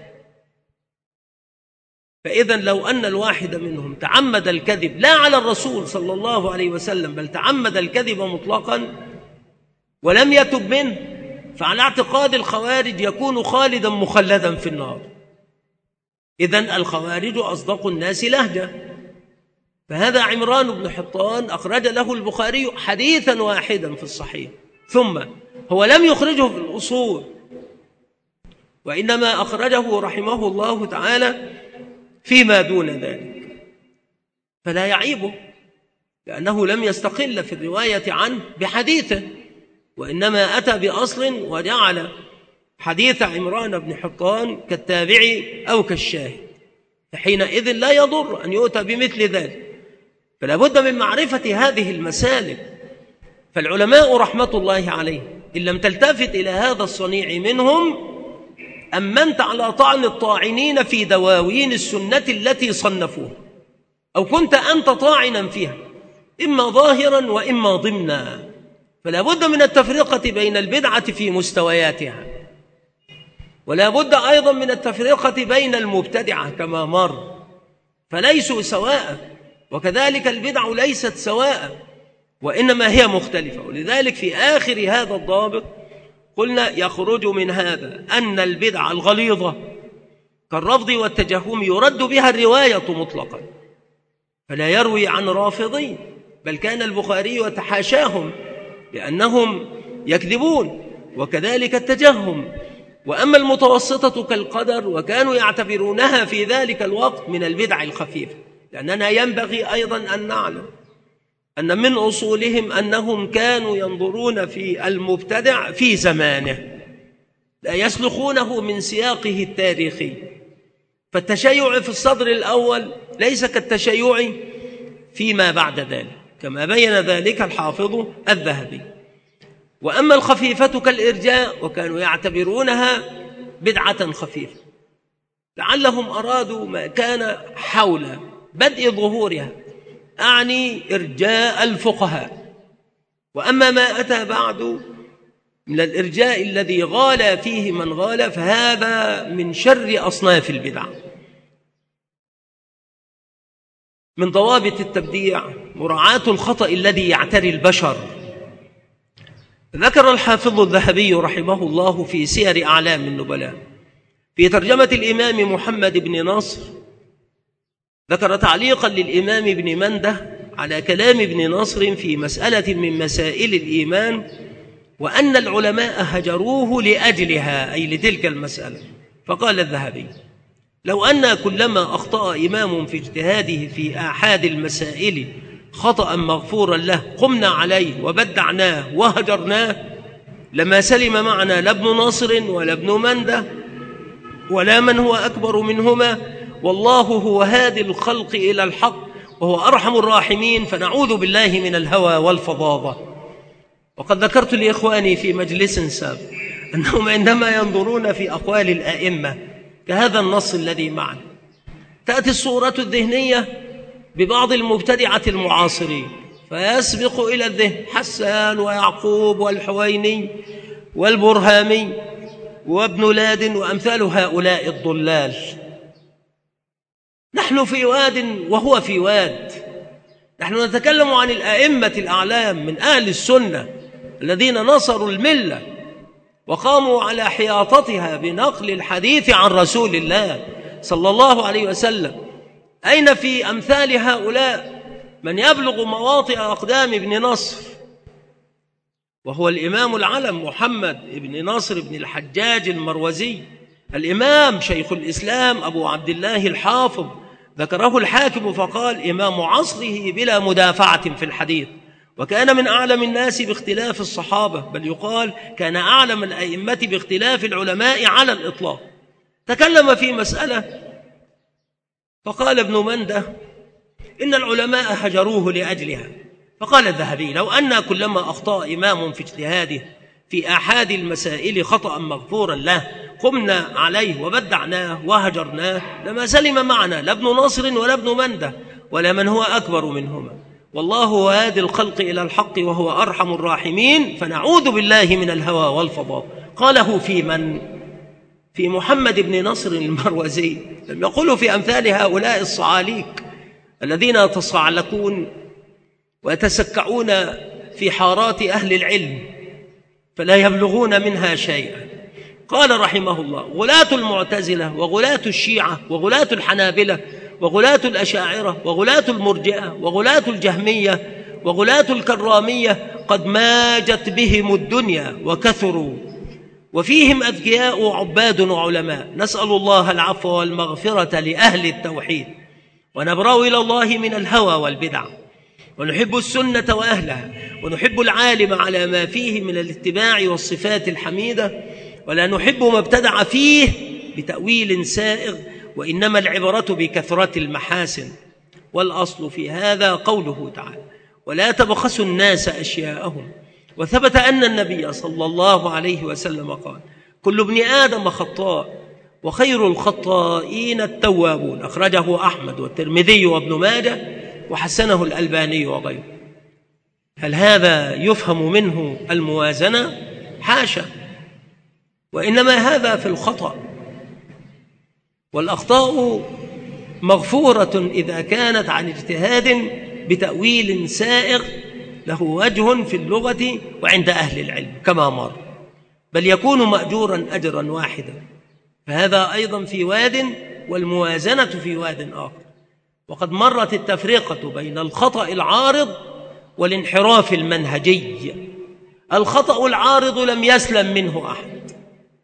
فإذا لو أن الواحد منهم تعمد الكذب لا على الرسول صلى الله عليه وسلم بل تعمد الكذب مطلقا ولم يتب منه، فعلى اعتقاد الخوارج يكون خالدا مخلدا في النار. إذن الخوارج أصدق الناس لهجة. فهذا عمران بن حطان أخرج له البخاري حديثا واحدا في الصحيح، ثم هو لم يخرجه في الأصول، وإنما أخرجه رحمه الله تعالى فيما دون ذلك، فلا يعيبه، لأنه لم يستقل في الرواية عنه بحديثه، وإنما أتى بأصل وجعل حديث عمران بن حطان كالتابعي أو كالشاهد، فحينئذ لا يضر أن يؤتى بمثل ذلك. فلا بد من معرفة هذه المسالك. فالعلماء رحمة الله عليهم إن لم تلتفت إلى هذا الصنيع منهم أمنت على طعن الطاعنين في دواوين السنة التي صنفوها، أو كنت أنت طاعنا فيها إما ظاهرا وإما ضمنا. فلا بد من التفرقة بين البدعة في مستوياتها، ولا بد أيضا من التفرقة بين المبتدعة كما مر، فليسوا سواء، وكذلك البدع ليست سواء، وإنما هي مختلفة. ولذلك في آخر هذا الضابط قلنا يخرج من هذا أن البدع الغليظة كالرفض والتجهم يرد بها الرواية مطلقا، فلا يروي عن رافضين، بل كان البخاري يتحاشاهم لأنهم يكذبون. وكذلك التجهم وأما المتوسطة كالقدر وكانوا يعتبرونها في ذلك الوقت من البدع الخفيفة، لأننا ينبغي أيضا أن نعلم أن من أصولهم أنهم كانوا ينظرون في المبتدع في زمانه، لا يسلخونه من سياقه التاريخي. فالتشيع في الصدر الأول ليس كالتشيع فيما بعد ذلك، كما بين ذلك الحافظ الذهبي. وأما الخفيفة كالإرجاء وكانوا يعتبرونها بدعة خفيفة، لعلهم أرادوا ما كان حول بدء ظهورها، أعني إرجاء الفقهاء. وأما ما أتى بعد من الإرجاء الذي غال فيه من غال فهذا من شر أصناف البدع. من ضوابط التبديع مراعاة الخطأ الذي يعتري البشر. ذكر الحافظ الذهبي رحمه الله في سير أعلام النبلاء في ترجمة الإمام محمد بن نصر، ذكر تعليقا للإمام ابن منده على كلام ابن نصر في مسألة من مسائل الإيمان، وأن العلماء هجروه لأجلها، أي لتلك المسألة. فقال الذهبي: لو أن كلما أخطأ إمام في اجتهاده في آحاد المسائل خطأ مغفورا له قمنا عليه وبدعناه وهجرناه لما سلم معنا لا ابن ناصر ولا ابن منده ولا من هو أكبر منهما، والله هو هادي الخلق إلى الحق وهو أرحم الراحمين، فنعوذ بالله من الهوى والفظاظة. وقد ذكرت لإخواني في مجلس سابق أنهم عندما ينظرون في أقوال الأئمة كهذا النص الذي معنا تأتي الصورة الذهنية ببعض المبتدعة المعاصرين، فيسبق إلى الذهن حسان ويعقوب والحويني والبرهامي وابن لادن وأمثال هؤلاء الضلال. نحن في واد وهو في واد. نحن نتكلم عن الأئمة الأعلام من أهل السنة الذين نصروا الملة وقاموا على حياطتها بنقل الحديث عن رسول الله صلى الله عليه وسلم. أين في أمثال هؤلاء من يبلغ مواطئ أقدام ابن نصر، وهو الإمام العلم محمد بن ناصر بن الحجاج المروزي، الإمام شيخ الإسلام أبو عبد الله الحافظ، ذكره الحاكم فقال: إمام عصره بلا مدافعة في الحديث، وكان من أعلم الناس باختلاف الصحابة، بل يقال كان أعلم الأئمة باختلاف العلماء على الإطلاق. تكلم في مسألة فقال ابن منده: إن العلماء هجروه لأجلها. فقال الذهبي: لو أن كلما أخطأ إمام في اجتهاده في آحاد المسائل خطأ مغفورا له قمنا عليه وبدعناه وهجرناه لما سلم معنا لا ابن ناصر ولا ابن منده ولا من هو أكبر منهما، والله هو هادي الخلق إلى الحق وهو أرحم الراحمين، فنعوذ بالله من الهوى والفضاء. قاله في من؟ في محمد بن نصر المروزي. لم يقولوا في أمثال هؤلاء الصعاليك الذين يتصعلكون ويتسكعون في حارات أهل العلم فلا يبلغون منها شيئا. قال رحمه الله: غلاة المعتزلة وغلاة الشيعة وغلاة الحنابلة وغلاة الأشاعرة وغلاة المرجئة وغلاة الجهمية وغلاة الكرامية قد ماجت بهم الدنيا وكثروا، وفيهم أذكياء وعباد وعلماء، نسأل الله العفو والمغفرة لأهل التوحيد، ونبرأ إلى الله من الهوى والبدع، ونحب السنة وأهلها، ونحب العالم على ما فيه من الاتباع والصفات الحميدة، ولا نحب ما ابتدع فيه بتأويل سائغ، وإنما العبرة بكثرة المحاسن. والأصل في هذا قوله تعالى: ولا تبخسوا الناس أشياءهم. وثبت أن النبي صلى الله عليه وسلم قال: كل ابن آدم خطاء وخير الخطائين التوابون. أخرجه أحمد والترمذي وابن ماجه وحسنه الألباني وغيره. هل هذا يفهم منه الموازنة؟ حاشا، وإنما هذا في الخطأ. والأخطاء مغفورة إذا كانت عن اجتهاد بتأويل سائغ له وجه في اللغة وعند أهل العلم كما مر، بل يكون مأجورا أجرا واحدا. فهذا أيضا في واد، والموازنة في واد آخر. وقد مرت التفرقة بين الخطأ العارض والانحراف المنهجي. الخطأ العارض لم يسلم منه أحد،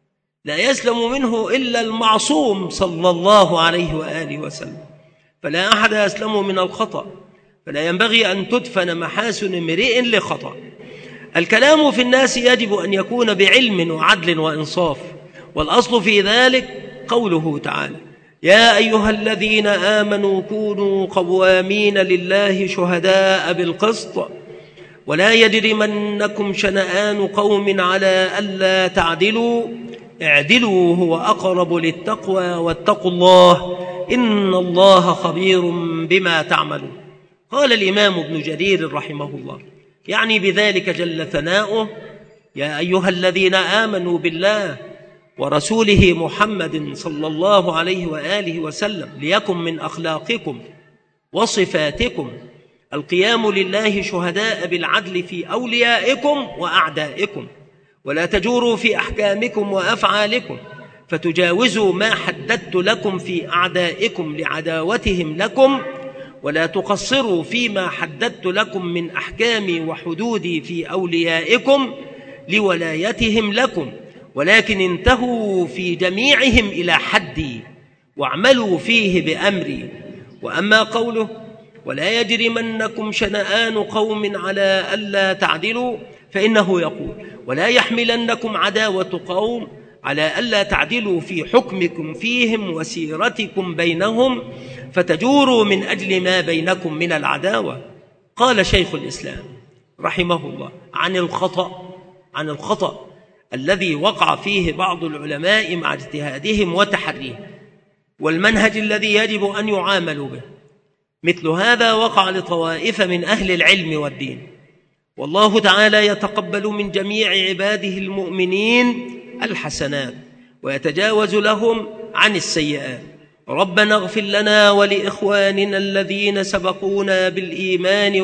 لا يسلم منه إلا المعصوم صلى الله عليه وآله وسلم، فلا أحد يسلم من الخطأ، فلا ينبغي أن تدفن محاسن امرئ لخطأ. الكلام في الناس يجب أن يكون بعلم وعدل وإنصاف، والأصل في ذلك قوله تعالى: يا أيها الذين آمنوا كونوا قوامين لله شهداء بالقسط ولا يجرمنكم شنآن قوم على ألا تعدلوا اعدلوا هو أقرب للتقوى واتقوا الله إن الله خبير بما تعملون. قال الإمام ابن جرير رحمه الله يعني بذلك جل ثناؤه: يا أيها الذين آمنوا بالله ورسوله محمد صلى الله عليه وآله وسلم ليكن من أخلاقكم وصفاتكم القيام لله شهداء بالعدل في أوليائكم وأعدائكم، ولا تجوروا في أحكامكم وأفعالكم فتجاوزوا ما حددت لكم في أعدائكم لعداوتهم لكم، ولا تقصروا فيما حددت لكم من أحكامي وحدودي في أوليائكم لولايتهم لكم، ولكن انتهوا في جميعهم إلى حدي واعملوا فيه بأمري. وأما قوله: ولا يجرمنكم شنآن قوم على ألا تعدلوا، فإنه يقول: ولا يحملنكم عداوة قوم على ألا تعدلوا في حكمكم فيهم وسيرتكم بينهم فتجوروا من أجل ما بينكم من العداوة. قال شيخ الإسلام رحمه الله عن الخطأ الذي وقع فيه بعض العلماء مع اجتهادهم وتحريهم، والمنهج الذي يجب أن يعاملوا به: مثل هذا وقع لطوائف من أهل العلم والدين، والله تعالى يتقبل من جميع عباده المؤمنين الحسنات ويتجاوز لهم عن السيئات. ربنا اغفر لنا ولإخواننا الذين سبقونا بالإيمان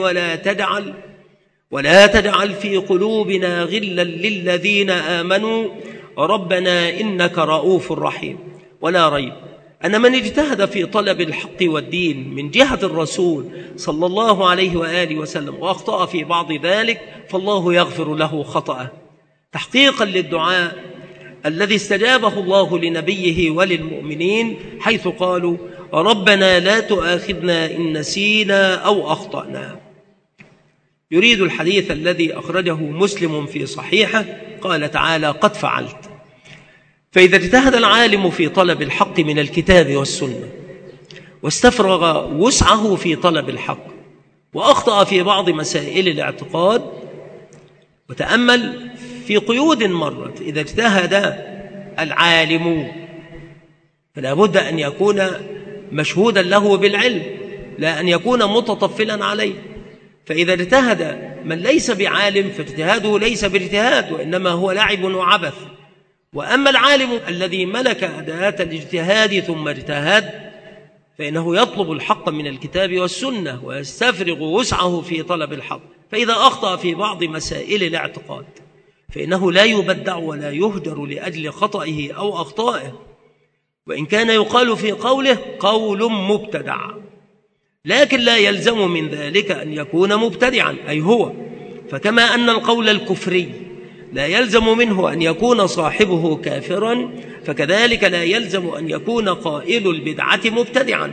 ولا تجعل في قلوبنا غلا للذين آمنوا ربنا إنك رؤوف رحيم. ولا ريب أن من اجتهد في طلب الحق والدين من جهة الرسول صلى الله عليه وآله وسلم وأخطأ في بعض ذلك فالله يغفر له خطأه، تحقيقا للدعاء الذي استجابه الله لنبيه وللمؤمنين حيث قالوا: ربنا لا تؤاخذنا إن نسينا أو أخطأنا. يريد الحديث الذي أخرجه مسلم في صحيحه، قال تعالى: قد فعلت. فإذا اجتهد العالم في طلب الحق من الكتاب والسنة واستفرغ وسعه في طلب الحق وأخطأ في بعض مسائل الاعتقاد، وتأمل في قيود مرت: إذا اجتهد العالم فلا بد أن يكون مشهودا له بالعلم، لا أن يكون متطفلا عليه. فإذا اجتهد من ليس بعالم فاجتهاده ليس باجتهاد وإنما هو لعب وعبث. وأما العالم الذي ملك أداة الاجتهاد ثم اجتهد فإنه يطلب الحق من الكتاب والسنة ويستفرغ وسعه في طلب الحق. فإذا أخطأ في بعض مسائل الاعتقاد فإنه لا يبدع ولا يهجر لأجل خطئه أو أخطائه، وإن كان يقال في قوله قول مبتدع، لكن لا يلزم من ذلك أن يكون مبتدعا أي هو. فكما أن القول الكفري لا يلزم منه أن يكون صاحبه كافرا، فكذلك لا يلزم أن يكون قائل البدعة مبتدعا.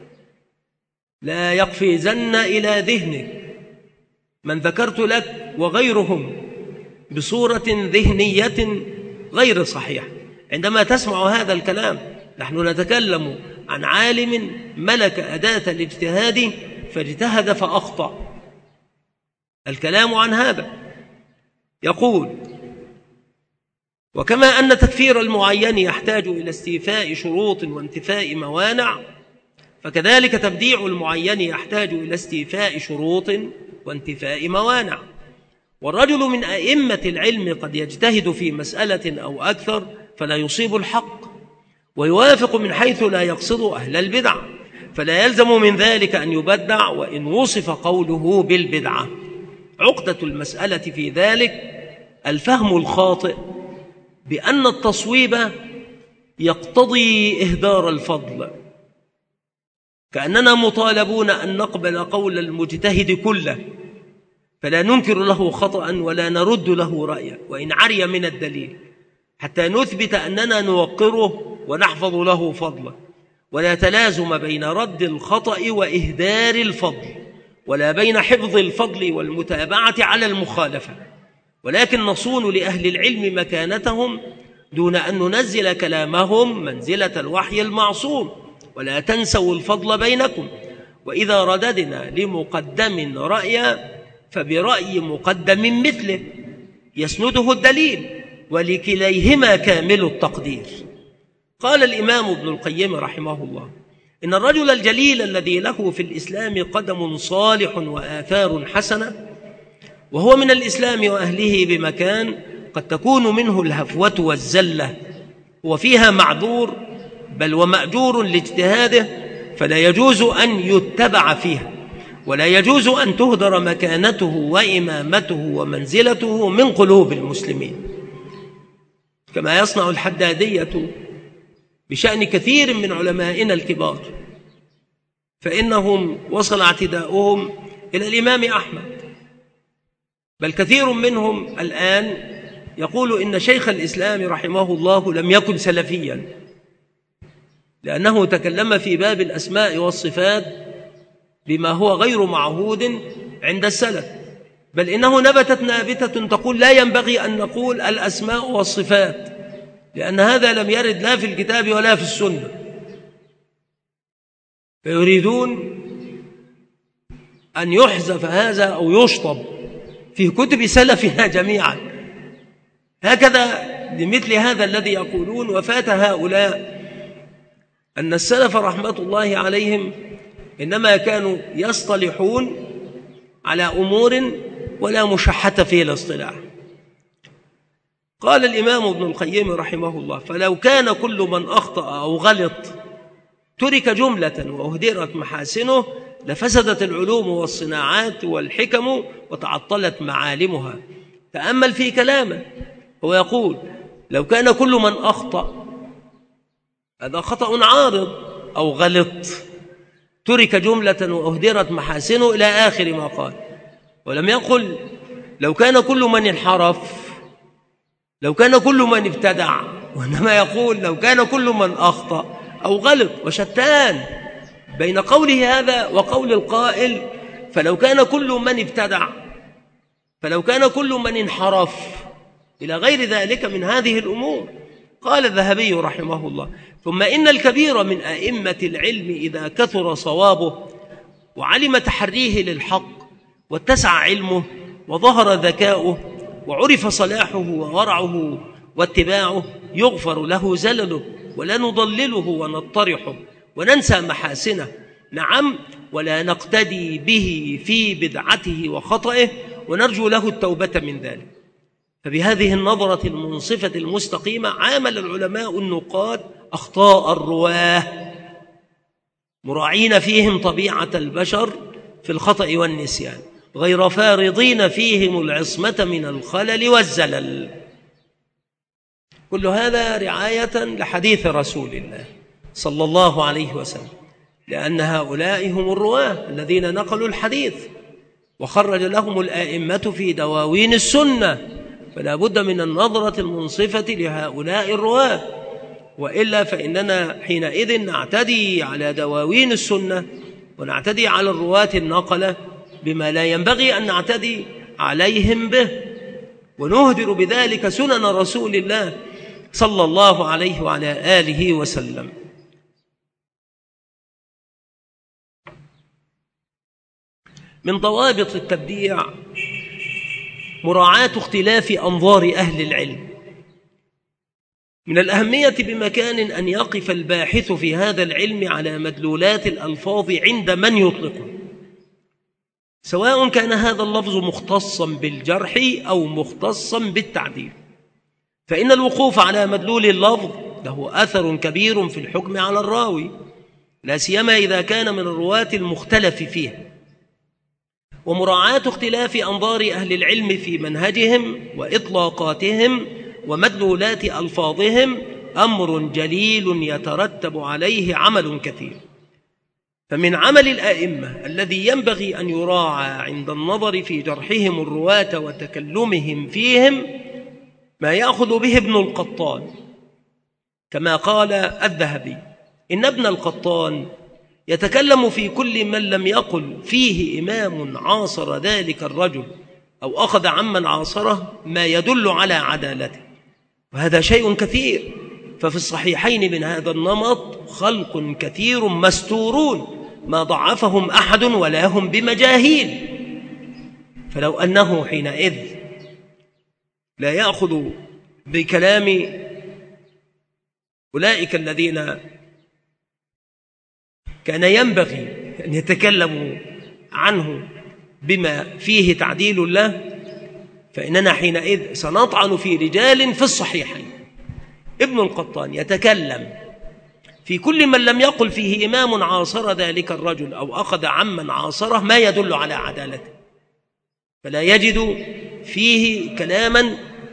لا يقفزن إلى ذهنك من ذكرت لك وغيرهم بصورة ذهنية غير صحيحة. عندما تسمع هذا الكلام نحن نتكلم عن عالم ملك أداة الاجتهاد فاجتهد فأخطأ. الكلام عن هذا. يقول: وكما أن تكفير المعين يحتاج إلى استيفاء شروط وانتفاء موانع، فكذلك تبديع المعين يحتاج إلى استيفاء شروط وانتفاء موانع. والرجل من أئمة العلم قد يجتهد في مسألة أو أكثر فلا يصيب الحق ويوافق من حيث لا يقصد أهل البدع، فلا يلزم من ذلك أن يبدع وإن وصف قوله بالبدعة. عقدة المسألة في ذلك الفهم الخاطئ بأن التصويب يقتضي إهدار الفضل، كأننا مطالبون أن نقبل قول المجتهد كله فلا ننكر له خطأ ولا نرد له رأيا وإن عري من الدليل. حتى نثبت أننا نوقره ونحفظ له فضله، ولا تلازم بين رد الخطأ وإهدار الفضل، ولا بين حفظ الفضل والمتابعة على المخالفة، ولكن نصون لأهل العلم مكانتهم دون أن ننزل كلامهم منزلة الوحي المعصوم. ولا تنسوا الفضل بينكم، وإذا رددنا لمقدم رأيا فبرأي مقدم مثله يسنده الدليل، ولكليهما كامل التقدير. قال الإمام ابن القيم رحمه الله: إن الرجل الجليل الذي له في الإسلام قدم صالح وآثار حسنة، وهو من الإسلام وأهله بمكان قد تكون منه الهفوة والزلة، وفيها معذور بل ومأجور لاجتهاده، فلا يجوز أن يتبع فيها، ولا يجوز أن تهدر مكانته وإمامته ومنزلته من قلوب المسلمين، كما يصنع الحدادية بشأن كثير من علمائنا الكبار، فإنهم وصل اعتداؤهم إلى الإمام أحمد، بل كثير منهم الآن يقول إن شيخ الإسلام رحمه الله لم يكن سلفيا، لأنه تكلم في باب الأسماء والصفات بما هو غير معهود عند السلف، بل إنه نبتت نابتة تقول لا ينبغي أن نقول الأسماء والصفات، لأن هذا لم يرد لا في الكتاب ولا في السنة، فيريدون أن يحذف هذا أو يشطب في كتب سلفنا جميعا. هكذا لمثل هذا الذي يقولون وفات هؤلاء أن السلف رحمة الله عليهم إنما كانوا يصطلحون على أمور ولا مشحة في الاصطلاح. قال الإمام ابن القيم رحمه الله: فلو كان كل من أخطأ أو غلط ترك جملة وأهدرت محاسنه لفسدت العلوم والصناعات والحكم وتعطلت معالمها. تأمل في كلامه، هو يقول: لو كان كل من أخطأ، هذا خطأ عارض أو غلط، ترك جملة وأهدرت محاسنه إلى آخر ما قال، ولم يقل لو كان كل من انحرف، لو كان كل من ابتدع، وإنما يقول لو كان كل من أخطأ أو غلط، وشتان بين قوله هذا وقول القائل فلو كان كل من ابتدع، فلو كان كل من انحرف، إلى غير ذلك من هذه الأمور. قال الذهبي رحمه الله: ثم إن الكبير من أئمة العلم إذا كثر صوابه وعلم تحريه للحق واتسع علمه وظهر ذكاؤه وعرف صلاحه وورعه واتباعه يغفر له زلله، ولا نضلله ونطرحه وننسى محاسنه، نعم، ولا نقتدي به في بدعته وخطئه، ونرجو له التوبة من ذلك. فبهذه النظرة المنصفة المستقيمة عامل العلماء النقاد أخطاء الرواه، مراعين فيهم طبيعة البشر في الخطأ والنسيان، غير فارضين فيهم العصمة من الخلل والزلل. كل هذا رعاية لحديث رسول الله صلى الله عليه وسلم، لأن هؤلاء هم الرواه الذين نقلوا الحديث وخرج لهم الآئمة في دواوين السنة، فلا بد من النظرة المنصفة لهؤلاء الرواه، وإلا فإننا حينئذ نعتدي على دواوين السنة ونعتدي على الرواة النقلة بما لا ينبغي أن نعتدي عليهم به، ونهدر بذلك سنن رسول الله صلى الله عليه وعلى آله وسلم. من ضوابط التبديع مراعاة اختلاف أنظار أهل العلم. من الأهمية بمكان أن يقف الباحث في هذا العلم على مدلولات الألفاظ عند من يطلقه، سواء كان هذا اللفظ مختصا بالجرح أو مختصا بالتعديل، فإن الوقوف على مدلول اللفظ له أثر كبير في الحكم على الراوي، لا سيما إذا كان من الرواة المختلف فيه. ومراعاة اختلاف أنظار أهل العلم في منهجهم وإطلاقاتهم ومدلولات ألفاظهم أمر جليل يترتب عليه عمل كثير. فمن عمل الآئمة الذي ينبغي أن يراعى عند النظر في جرحهم الرواة وتكلمهم فيهم ما يأخذ به ابن القطان، كما قال الذهبي إن ابن القطان يتكلم في كل من لم يقل فيه إمام عاصر ذلك الرجل أو أخذ عمن عاصره ما يدل على عدالته، وهذا شيء كثير. ففي الصحيحين من هذا النمط خلق كثير مستورون ما ضعفهم أحد ولا هم بمجاهيل. فلو أنه حينئذ لا يأخذ بكلام أولئك الذين كان ينبغي أن يتكلموا عنه بما فيه تعديل الله، فإننا حينئذ سنطعن في رجال في الصحيحين. ابن القطان يتكلم في كل من لم يقل فيه إمام عاصر ذلك الرجل أو أخذ عمن عاصره ما يدل على عدالته، فلا يجد فيه كلاما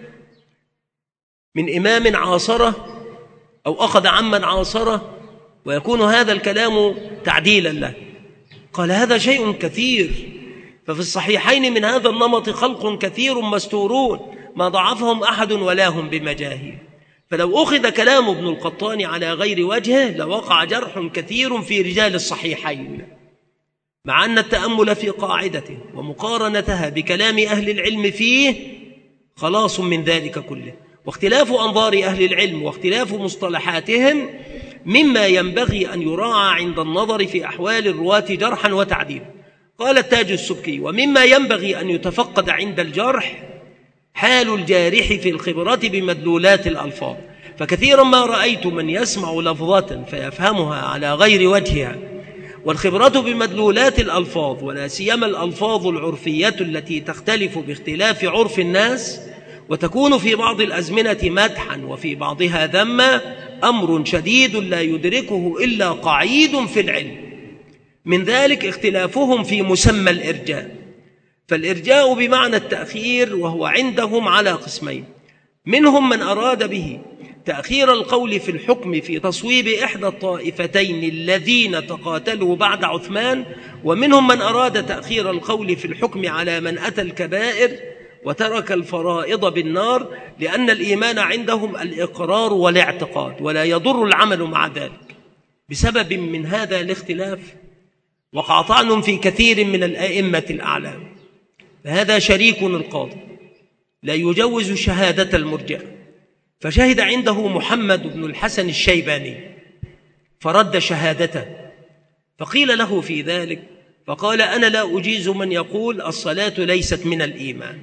من إمام عاصره أو أخذ عمن عاصره ويكون هذا الكلام تعديلا له. قال هذا شيء كثير. ففي الصحيحين من هذا النمط خلق كثير مستورون ما ضعفهم أحد ولا هم بمجاهيل. فلو أخذ كلام ابن القطان على غير وجهه لوقع جرح كثير في رجال الصحيحين، مع أن التأمل في قاعدته ومقارنتها بكلام أهل العلم فيه خلاص من ذلك كله. واختلاف أنظار أهل العلم واختلاف مصطلحاتهم مما ينبغي أن يراعى عند النظر في أحوال الرواة جرحا وتعديلا. قال التاج السبكي ومما ينبغي أن يتفقد عند الجرح حال الجارح في الخبرة بمدلولات الألفاظ، فكثيرا ما رأيت من يسمع لفظة فيفهمها على غير وجهها، والخبرة بمدلولات الألفاظ ولا سيما الألفاظ العرفية التي تختلف باختلاف عرف الناس وتكون في بعض الأزمنة مدحا وفي بعضها ذما، أمر شديد لا يدركه إلا قعيد في العلم. من ذلك اختلافهم في مسمى الإرجاء. فالإرجاء بمعنى التأخير وهو عندهم على قسمين: منهم من أراد به تأخير القول في الحكم في تصويب إحدى الطائفتين الذين تقاتلوا بعد عثمان، ومنهم من أراد تأخير القول في الحكم على من أتى الكبائر وترك الفرائض بالنار، لأن الإيمان عندهم الإقرار والاعتقاد ولا يضر العمل مع ذلك. بسبب من هذا الاختلاف وقع طعن في كثير من الأئمة الأعلام، فهذا شريك القاضي لا يجوز شهادة المرجئة، فشهد عنده محمد بن الحسن الشيباني فرد شهادته، فقيل له في ذلك فقال أنا لا أجيز من يقول الصلاة ليست من الإيمان.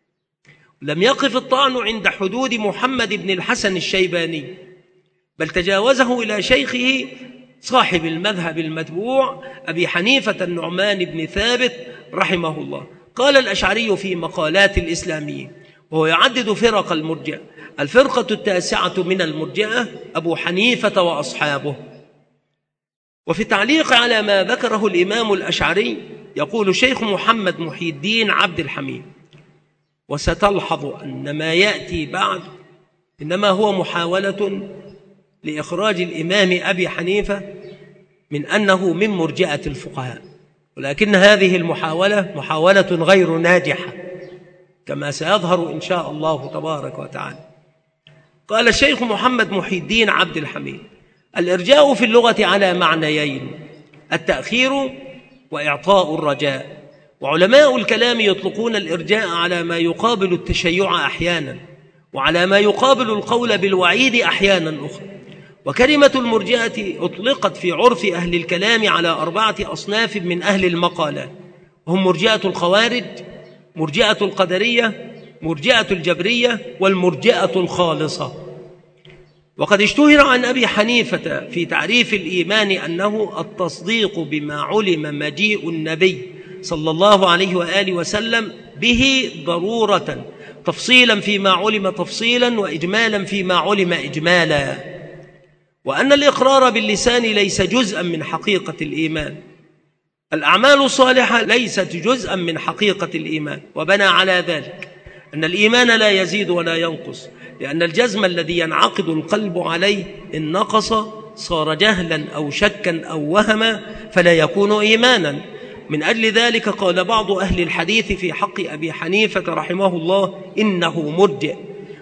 لم يقف الطعن عند حدود محمد بن الحسن الشيباني، بل تجاوزه إلى شيخه صاحب المذهب المتبوع أبي حنيفة النعمان بن ثابت رحمه الله. قال الأشعري في مقالات الإسلاميين وهو يعدد فرق المرجئة: الفرقة 9 من المرجئة أبو حنيفة وأصحابه. وفي التعليق على ما ذكره الإمام الأشعري يقول الشيخ محمد محي الدين عبد الحميد: وستلحظ أن ما يأتي بعد إنما هو محاولة لإخراج الإمام أبي حنيفة من أنه من مرجئة الفقهاء، ولكن هذه المحاولة محاولة غير ناجحة كما سيظهر إن شاء الله تبارك وتعالى. قال الشيخ محمد محي الدين عبد الحميد: الإرجاء في اللغة على معنيين: التأخير وإعطاء الرجاء. وعلماء الكلام يطلقون الإرجاء على ما يقابل التشيع أحيانا، وعلى ما يقابل القول بالوعيد أحيانا أخرى. وكلمة المرجئة أطلقت في عرف أهل الكلام على 4 أصناف من أهل المقالات، هم مرجئة الخوارج، مرجئة القدرية، مرجئة الجبرية، والمرجئة الخالصة. وقد اشتهر عن أبي حنيفة في تعريف الإيمان أنه التصديق بما علم مجيء النبي صلى الله عليه وآله وسلم به ضرورة، تفصيلا فيما علم تفصيلا وإجمالا فيما علم إجمالا، وأن الإقرار باللسان ليس جزءا من حقيقة الإيمان. الأعمال الصالحة ليست جزءا من حقيقة الإيمان، وبنى على ذلك أن الإيمان لا يزيد ولا ينقص، لأن الجزم الذي ينعقد القلب عليه إن نقص صار جهلا أو شكا أو وهما فلا يكون إيمانا. من أجل ذلك قال بعض أهل الحديث في حق أبي حنيفة رحمه الله إنه مرجئ،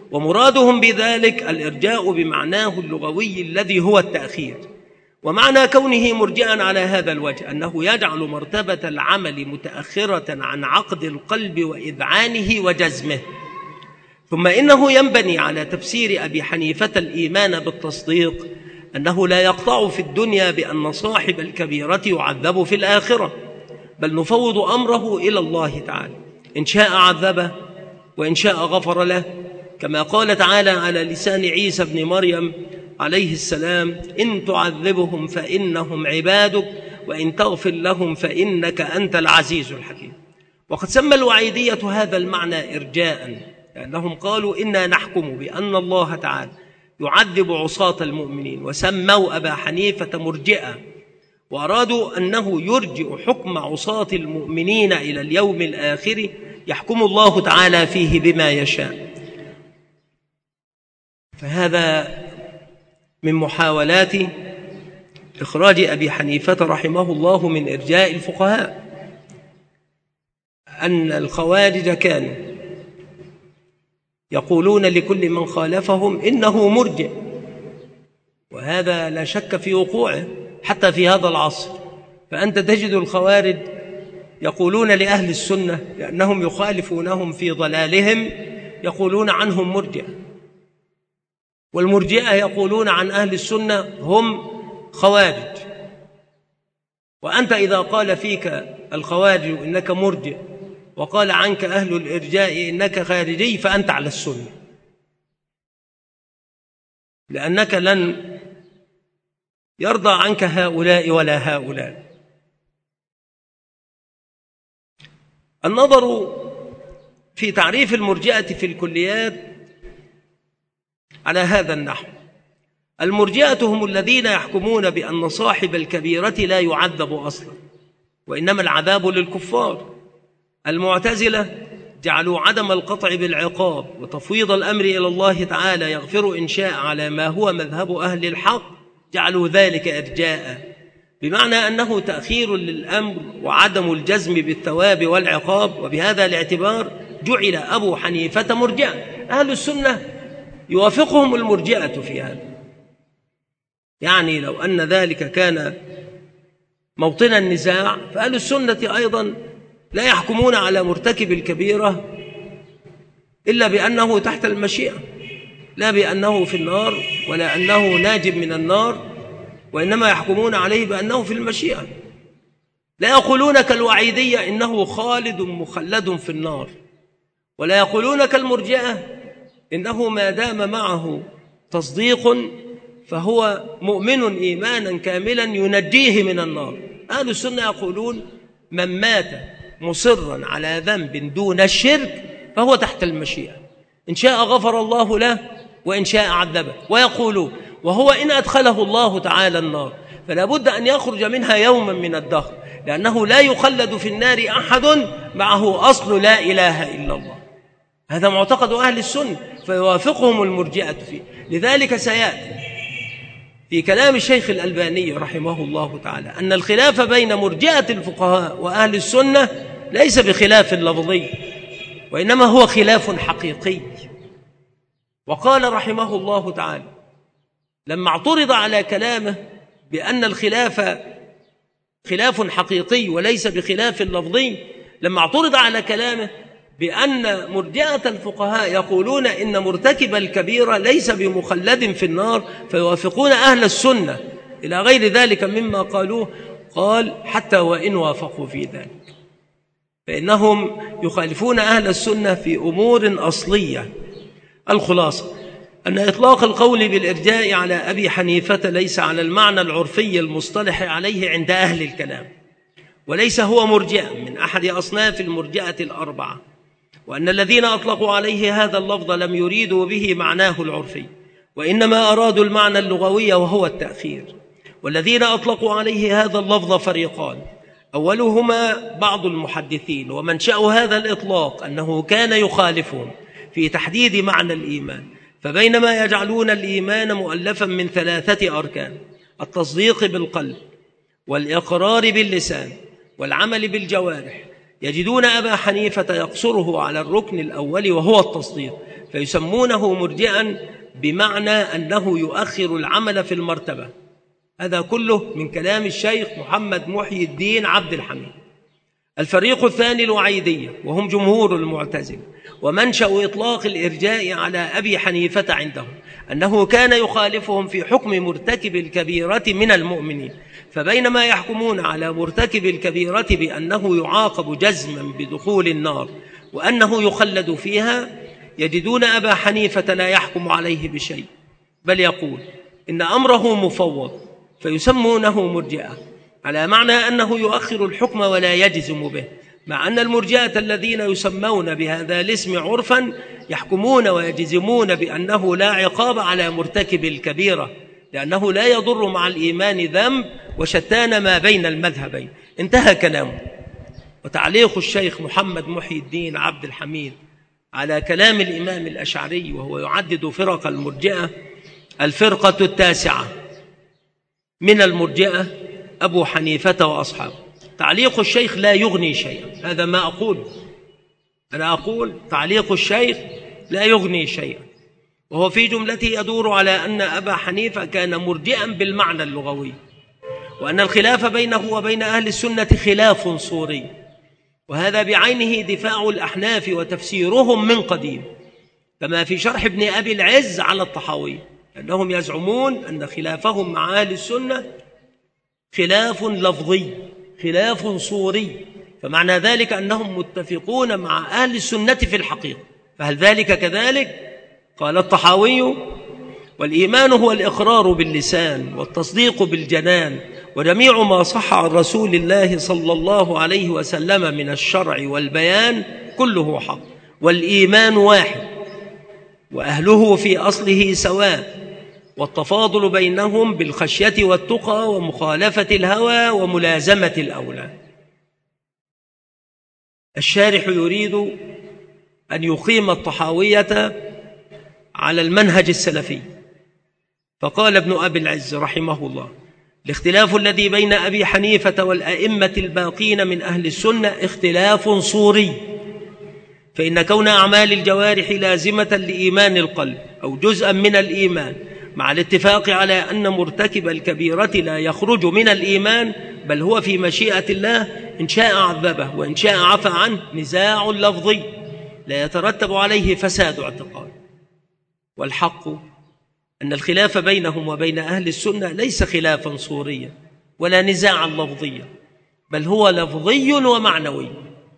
ومرادهم بذلك الإرجاء بمعناه اللغوي الذي هو التأخير. ومعنى كونه مرجئا على هذا الوجه أنه يجعل مرتبة العمل متأخرة عن عقد القلب وإذعانه وجزمه. ثم إنه ينبني على تفسير أبي حنيفة الإيمان بالتصديق أنه لا يقطع في الدنيا بأن صاحب الكبيرة يعذب في الآخرة، بل نفوض أمره إلى الله تعالى، إن شاء عذبه وإن شاء غفر له، كما قال تعالى على لسان عيسى بن مريم عليه السلام: إن تعذبهم فإنهم عبادك وإن تغفر لهم فإنك أنت العزيز الحكيم. وقد سمى الوعيدية هذا المعنى إرجاء، لأنهم قالوا إنا نحكم بأن الله تعالى يعذب عصاة المؤمنين، وسموا أبا حنيفة مرجئا، وأرادوا أنه يرجئ حكم عصاة المؤمنين إلى اليوم الآخر يحكم الله تعالى فيه بما يشاء. فهذا من محاولات إخراج أبي حنيفة رحمه الله من إرجاء الفقهاء، أن الخوارج كانوا يقولون لكل من خالفهم إنه مرجئ، وهذا لا شك في وقوعه حتى في هذا العصر. فأنت تجد الخوارج يقولون لأهل السنة لأنهم يخالفونهم في ضلالهم يقولون عنهم مرجئ، والمرجئة يقولون عن أهل السنة هم خوارج. وأنت إذا قال فيك الخوارج إنك مرجئ وقال عنك أهل الإرجاء إنك خارجي فأنت على السنة، لأنك لن يرضى عنك هؤلاء ولا هؤلاء. النظر في تعريف المرجئة في الكليات على هذا النحو: المرجئة هم الذين يحكمون بأن صاحب الكبيرة لا يعذب أصلا، وإنما العذاب للكفار. المعتزلة جعلوا عدم القطع بالعقاب وتفويض الأمر إلى الله تعالى يغفر إن شاء على ما هو مذهب أهل الحق، جعلوا ذلك إرجاء، بمعنى أنه تأخير للأمر وعدم الجزم بالثواب والعقاب. وبهذا الاعتبار جعل أبو حنيفة مرجئا. أهل السنة يوافقهم المرجئة في هذا، يعني لو أن ذلك كان موطن النزاع فأهل السنة أيضا لا يحكمون على مرتكب الكبيرة إلا بأنه تحت المشيئة، لا بأنه في النار ولا أنه ناج من النار، وإنما يحكمون عليه بأنه في المشيئة. لا يقولون كالوعيدية إنه خالد مخلد في النار، ولا يقولون كالمرجئة إنه ما دام معه تصديق فهو مؤمن إيمانا كاملا ينجيه من النار. أهل السنة يقولون من مات مصرا على ذنب دون الشرك فهو تحت المشيئة، إن شاء غفر الله له وإن شاء عذبه. ويقولون وهو إن أدخله الله تعالى النار فلا بد أن يخرج منها يوما من الدهر، لأنه لا يخلد في النار أحد معه أصل لا إله إلا الله. هذا معتقد أهل السنة، فيوافقهم المرجئة فيه. لذلك سيأتي في كلام الشيخ الألباني رحمه الله تعالى أن الخلاف بين مرجئة الفقهاء وأهل السنة ليس بخلاف لفظي، وإنما هو خلاف حقيقي. وقال رحمه الله تعالى لما اعترض على كلامه بأن الخلاف خلاف حقيقي وليس بخلاف لفظي، لما اعترض على كلامه بأن مرجئة الفقهاء يقولون إن مرتكب الكبيرة ليس بمخلد في النار فيوافقون أهل السنة إلى غير ذلك مما قالوه، قال حتى وإن وافقوا في ذلك فإنهم يخالفون أهل السنة في أمور أصلية. الخلاصة أن إطلاق القول بالإرجاء على أبي حنيفة ليس على المعنى العرفي المصطلح عليه عند أهل الكلام، وليس هو مرجئا من أحد أصناف المرجئة الأربعة، وأن الذين أطلقوا عليه هذا اللفظ لم يريدوا به معناه العرفي، وإنما أرادوا المعنى اللغوي وهو التأخير. والذين أطلقوا عليه هذا اللفظ فريقان: أولهما بعض المحدثين ومنشأ هذا الإطلاق أنه كان يخالفهم في تحديد معنى الإيمان، فبينما يجعلون الإيمان مؤلفا من 3 أركان: التصديق بالقلب والإقرار باللسان والعمل بالجوارح، يجدون أبا حنيفة يقصره على الركن الأول وهو التصديق، فيسمونه مرجئا بمعنى أنه يؤخر العمل في المرتبة. هذا كله من كلام الشيخ محمد محي الدين عبد الحميد. الفريق الثاني الوعيدية، وهم جمهور المعتزلة، ومنشأ إطلاق الإرجاء على أبي حنيفة عندهم أنه كان يخالفهم في حكم مرتكب الكبيرة من المؤمنين، فبينما يحكمون على مرتكب الكبيرة بأنه يعاقب جزما بدخول النار وأنه يخلد فيها، يجدون أبا حنيفة لا يحكم عليه بشيء، بل يقول إن أمره مفوض، فيسمونه مرجئة، على معنى أنه يؤخر الحكم ولا يجزم به، مع أن المرجئة الذين يسمون بهذا الاسم عرفا يحكمون ويجزمون بأنه لا عقاب على مرتكب الكبيرة، لأنه لا يضر مع الإيمان ذنب، وشتان ما بين المذهبين. انتهى كلامه. وتعليق الشيخ محمد محي الدين عبد الحميد على كلام الإمام الأشعري وهو يعدد فرق المرجئة: الفرقة التاسعة من المرجئة أبو حنيفة وأصحابه. تعليق الشيخ لا يغني شيئا، هذا ما أقول، أنا أقول تعليق الشيخ لا يغني شيئا، وهو في جملته يدور على أن أبا حنيفة كان مرجئا بالمعنى اللغوي، وأن الخلاف بينه وبين أهل السنة خلاف صوري، وهذا بعينه دفاع الأحناف وتفسيرهم من قديم، كما في شرح ابن أبي العز على الطحاوي، أنهم يزعمون أن خلافهم مع أهل السنة خلاف لفظي خلاف صوري، فمعنى ذلك أنهم متفقون مع أهل السنة في الحقيقة، فهل ذلك كذلك؟ قال الطحاوي: والإيمان هو الإقرار باللسان والتصديق بالجنان، وجميع ما صح عن رسول الله صلى الله عليه وسلم من الشرع والبيان كله حق، والإيمان واحد، وأهله في أصله سواء، والتفاضل بينهم بالخشية والتقى ومخالفة الهوى وملازمة الأولى. الشارح يريد أن يقيم الطحاوية على المنهج السلفي، فقال ابن أبي العز رحمه الله: الاختلاف الذي بين أبي حنيفة والأئمة الباقين من أهل السنة اختلاف صوري، فإن كون أعمال الجوارح لازمة لإيمان القلب أو جزءا من الإيمان، مع الاتفاق على أن مرتكب الكبيرة لا يخرج من الإيمان بل هو في مشيئة الله، إن شاء عذبه وإن شاء عفى عنه، نزاع لفظي لا يترتب عليه فساد اعتقاد. والحق أن الخلاف بينهم وبين أهل السنة ليس خلافا صوريا ولا نزاعا لفظيا، بل هو لفظي ومعنوي،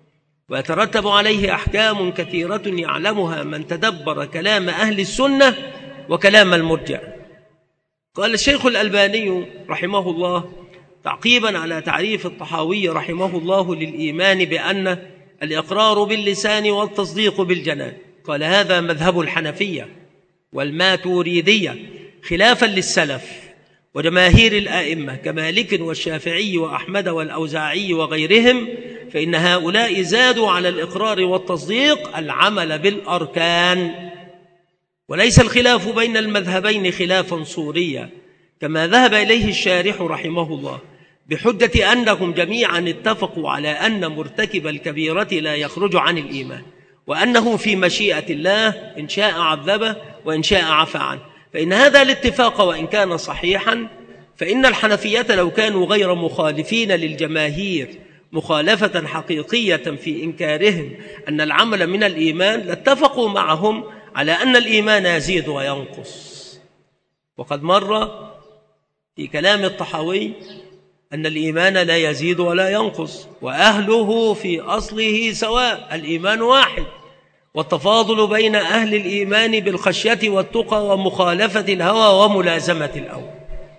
ويترتب عليه أحكام كثيرة يعلمها من تدبر كلام أهل السنة وكلام المرجئة. قال الشيخ الألباني رحمه الله تعقيبا على تعريف الطحاوي رحمه الله للإيمان بأن الإقرار باللسان والتصديق بالجنان، قال: هذا مذهب الحنفية والماتوريدية خلافا للسلف وجماهير الآئمة كمالك والشافعي وأحمد والأوزاعي وغيرهم، فإن هؤلاء زادوا على الإقرار والتصديق العمل بالأركان، وليس الخلاف بين المذهبين خلافا صوريا كما ذهب إليه الشارح رحمه الله، بحجة أنهم جميعا اتفقوا على أن مرتكب الكبيرة لا يخرج عن الإيمان، وأنه في مشيئة الله إن شاء عذبه وإن شاء عفى عنه. فإن هذا الاتفاق وإن كان صحيحا، فإن الحنفية لو كانوا غير مخالفين للجماهير مخالفة حقيقية في إنكارهم أن العمل من الإيمان، لاتفقوا معهم على أن الإيمان يزيد وينقص. وقد مر في كلام الطحاوي أن الإيمان لا يزيد ولا ينقص، وأهله في أصله سواء، الإيمان واحد، والتفاضل بين أهل الإيمان بالخشية والتقى ومخالفة الهوى وملازمة الأول.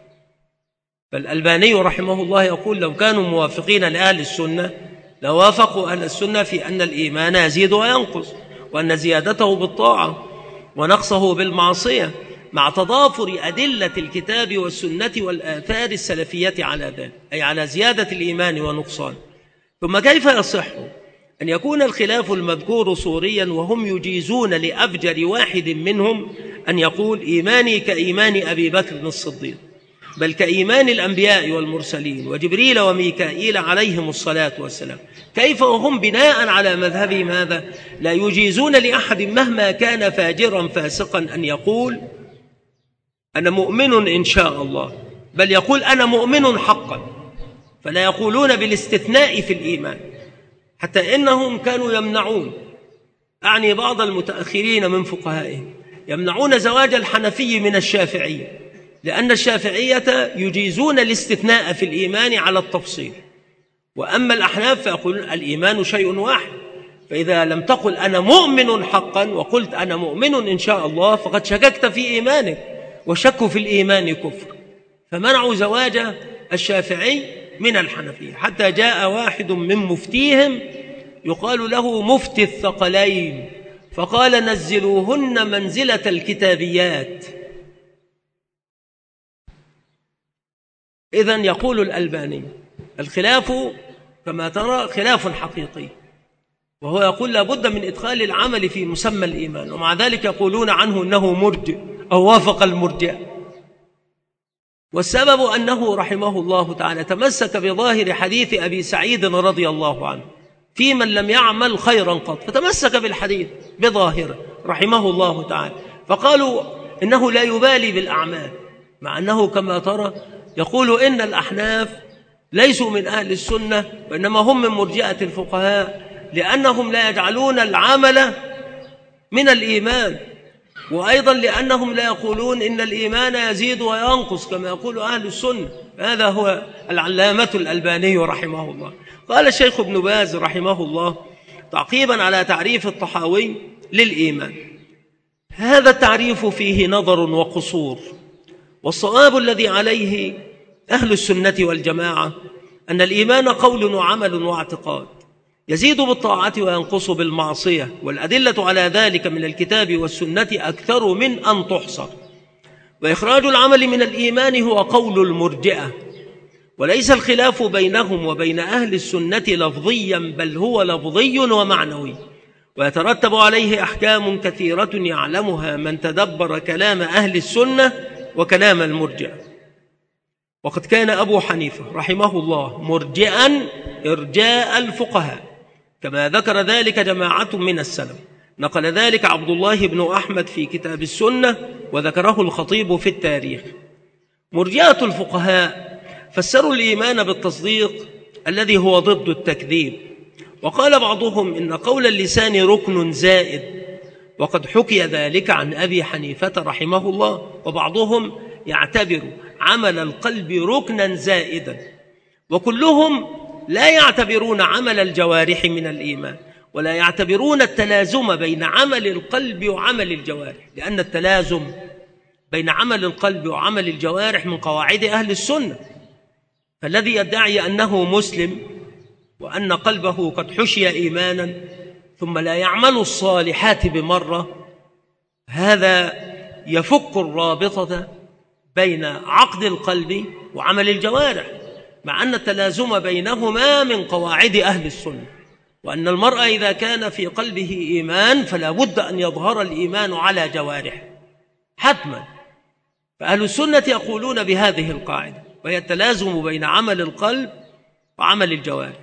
فالألباني رحمه الله يقول: لو كانوا موافقين لأهل السنة لوافقوا أهل السنة في أن الإيمان يزيد وينقص، وأن زيادته بالطاعة ونقصه بالمعصية، مع تضافر أدلة الكتاب والسنة والآثار السلفية على ذلك، أي على زيادة الإيمان ونقصان. ثم كيف يصح أن يكون الخلاف المذكور صوريا وهم يجيزون لأفجر واحد منهم أن يقول: إيماني كإيمان أبي بكر الصديق، بل كإيمان الأنبياء والمرسلين وجبريل وميكائيل عليهم الصلاة والسلام. كيف وهم بناء على مذهبهم هذا لا يجيزون لأحد مهما كان فاجرا فاسقا أن يقول أنا مؤمن إن شاء الله، بل يقول أنا مؤمن حقا، فلا يقولون بالاستثناء في الإيمان. حتى إنهم كانوا يمنعون، أعني بعض المتأخرين من فقهائهم، يمنعون زواج الحنفي من الشافعية، لأن الشافعية يجيزون الاستثناء في الإيمان على التفصيل، وأما الأحناف فيقولون الإيمان شيء واحد. فإذا لم تقل أنا مؤمن حقا وقلت أنا مؤمن إن شاء الله فقد شككت في إيمانك، وشك في الإيمان كفر. فمنعوا زواج الشافعي من الحنفية، حتى جاء واحد من مفتيهم يقال له مفتي الثقلين فقال نزلوهن منزلة الكتابيات. إذن يقول الألباني الخلاف كما ترى خلاف حقيقي، وهو يقول لابد من إدخال العمل في مسمى الإيمان، ومع ذلك يقولون عنه أنه مرجئ أو وافق المرجئة. والسبب أنه رحمه الله تعالى تمسك بظاهر حديث أبي سعيد رضي الله عنه في من لم يعمل خيرا قط، فتمسك بالحديث بظاهره رحمه الله تعالى، فقالوا إنه لا يبالي بالأعمال، مع أنه كما ترى يقول إن الأحناف ليسوا من أهل السنة وإنما هم من مرجئة الفقهاء، لأنهم لا يجعلون العمل من الإيمان، وأيضا لأنهم لا يقولون إن الإيمان يزيد وينقص كما يقول أهل السنة. هذا هو العلامة الألباني رحمه الله. قال الشيخ ابن باز رحمه الله تعقيبا على تعريف الطحاوي للإيمان: هذا التعريف فيه نظر وقصور، والصواب الذي عليه أهل السنة والجماعة أن الإيمان قول وعمل واعتقاد، يزيد بالطاعة وينقص بالمعصية، والأدلة على ذلك من الكتاب والسنة أكثر من أن تحصر. وإخراج العمل من الإيمان هو قول المرجئة، وليس الخلاف بينهم وبين أهل السنة لفظيا، بل هو لفظي ومعنوي، ويترتب عليه أحكام كثيرة يعلمها من تدبر كلام أهل السنة وكلام المرجئة. وقد كان أبو حنيفة رحمه الله مرجئا إرجاء الفقهاء، كما ذكر ذلك جماعة من السلف. نقل ذلك عبد الله بن أحمد في كتاب السنة، وذكره الخطيب في التاريخ. مرجئة الفقهاء فسروا الإيمان بالتصديق الذي هو ضد التكذيب، وقال بعضهم إن قول اللسان ركن زائد، وقد حكي ذلك عن أبي حنيفة رحمه الله. وبعضهم يعتبر عمل القلب ركنا زائدا، وكلهم لا يعتبرون عمل الجوارح من الإيمان، ولا يعتبرون التلازم بين عمل القلب وعمل الجوارح، لأن التلازم بين عمل القلب وعمل الجوارح من قواعد أهل السنة. فالذي يدعي أنه مسلم وأن قلبه قد حشي إيمانا ثم لا يعمل الصالحات بمرة، هذا يفك الرابطة بين عقد القلب وعمل الجوارح، مع أن التلازم بينهما من قواعد أهل السنة، وأن المرء إذا كان في قلبه إيمان فلا بد أن يظهر الإيمان على جوارح حتما. فأهل السنة يقولون بهذه القاعدة، وهي التلازم بين عمل القلب وعمل الجوارح.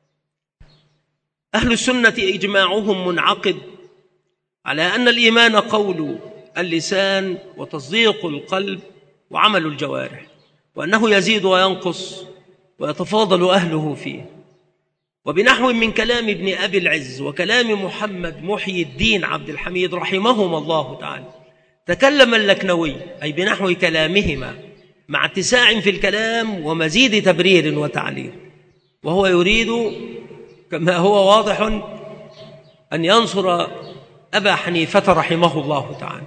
أهل السنة إجماعهم منعقد على أن الإيمان قول اللسان وتصديق القلب وعمل الجوارح، وأنه يزيد وينقص ويتفاضل أهله فيه. وبنحو من كلام ابن أبي العز وكلام محمد محي الدين عبد الحميد رحمهما الله تعالى تكلم اللكنوي، أي بنحو كلامهما، مع اتساع في الكلام ومزيد تبرير وتعليل، وهو يريد كما هو واضح أن ينصر أبا حنيفة رحمه الله تعالى.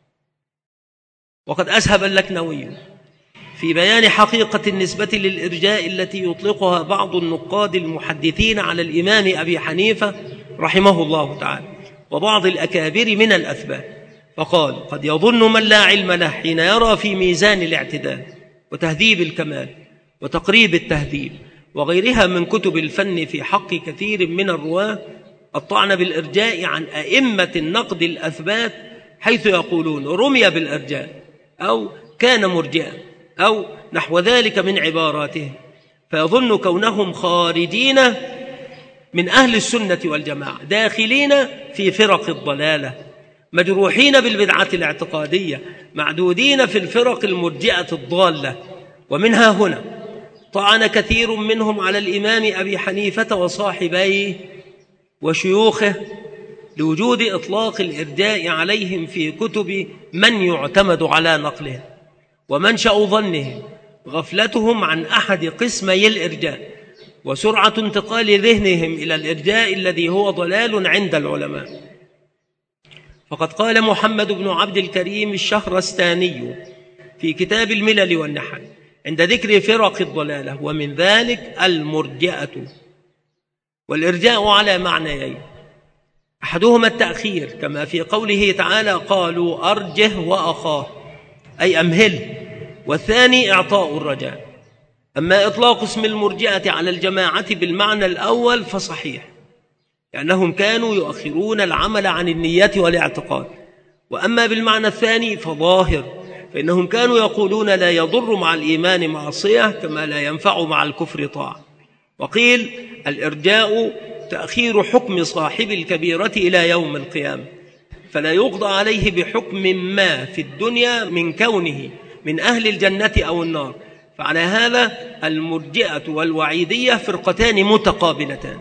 وقد أسهب اللكنوي في بيان حقيقة النسبة للإرجاء التي يطلقها بعض النقاد المحدثين على الإمام أبي حنيفة رحمه الله تعالى وبعض الأكابر من الأثبات، فقال: قد يظن من لا علم له حين يرى في ميزان الاعتدال وتهذيب الكمال وتقريب التهذيب وغيرها من كتب الفن في حق كثير من الرواة الطعن بالإرجاء عن أئمة النقد الأثبات، حيث يقولون رمي بالإرجاء أو كان مرجئا أو نحو ذلك من عباراتهم، فيظن كونهم خارجين من أهل السنة والجماعة داخلين في فرق الضلالة، مجروحين بالبدعة الاعتقادية، معدودين في الفرق المرجئة الضالة. ومنها هنا طعن كثير منهم على الإمام أبي حنيفة وصاحبيه وشيوخه لوجود إطلاق الإرجاء عليهم في كتب من يعتمد على نقلهم، ومنشأ ظنهم غفلتهم عن أحد قسمي الإرجاء وسرعة انتقال ذهنهم إلى الإرجاء الذي هو ضلال عند العلماء. فقد قال محمد بن عبد الكريم الشهرستاني في كتاب الملل والنحل عند ذكر فرق الضلالة: ومن ذلك المرجئة. والإرجاء على معنيين: أحدهما التأخير كما في قوله تعالى: قالوا أرجه وأخاه، أي أمهله، والثاني إعطاء الرجاء. أما إطلاق اسم المرجئة على الجماعة بالمعنى الأول فصحيح، لأنهم كانوا يؤخرون العمل عن النية والاعتقاد. وأما بالمعنى الثاني فظاهر، فإنهم كانوا يقولون لا يضر مع الإيمان معصية كما لا ينفع مع الكفر طاعة. وقيل الإرجاء تأخير حكم صاحب الكبيرة إلى يوم القيامة، فلا يقضى عليه بحكم ما في الدنيا من كونه من أهل الجنة أو النار. فعلى هذا المرجئة والوعيدية فرقتان متقابلتان.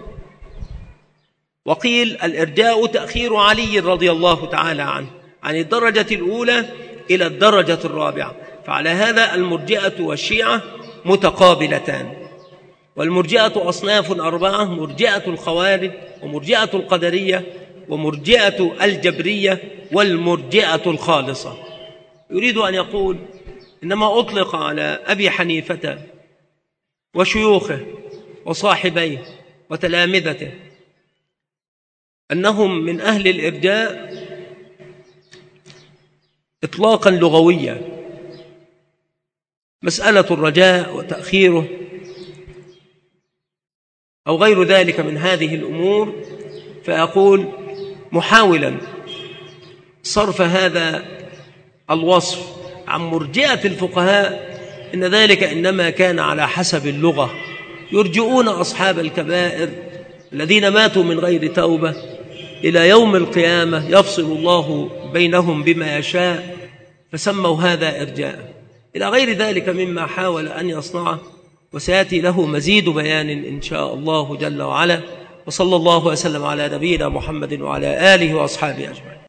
وقيل الإرجاء تأخير علي رضي الله تعالى عنه عن الدرجة الأولى إلى الدرجة الرابعة، فعلى هذا المرجئة والشيعة متقابلتان. والمرجئة أصناف 4: مرجئة الخوارج، ومرجئة القدرية، ومرجئة الجبرية، والمرجئة الخالصة. يريد أن يقول إنما أطلق على أبي حنيفة وشيوخه وصاحبيه وتلامذته أنهم من أهل الإرجاء إطلاقا لغويا، مسألة الرجاء وتأخيره أو غير ذلك من هذه الأمور. فأقول محاولا صرف هذا الوصف عن مرجئة الفقهاء إن ذلك إنما كان على حسب اللغة، يرجئون أصحاب الكبائر الذين ماتوا من غير توبة إلى يوم القيامة يفصل الله بينهم بما يشاء، فسموا هذا إرجاء، إلى غير ذلك مما حاول أن يصنعه، وسيأتي له مزيد بيان إن شاء الله جل وعلا. وصلى الله وسلم على نبينا محمد وعلى آله وأصحابه أجمعين.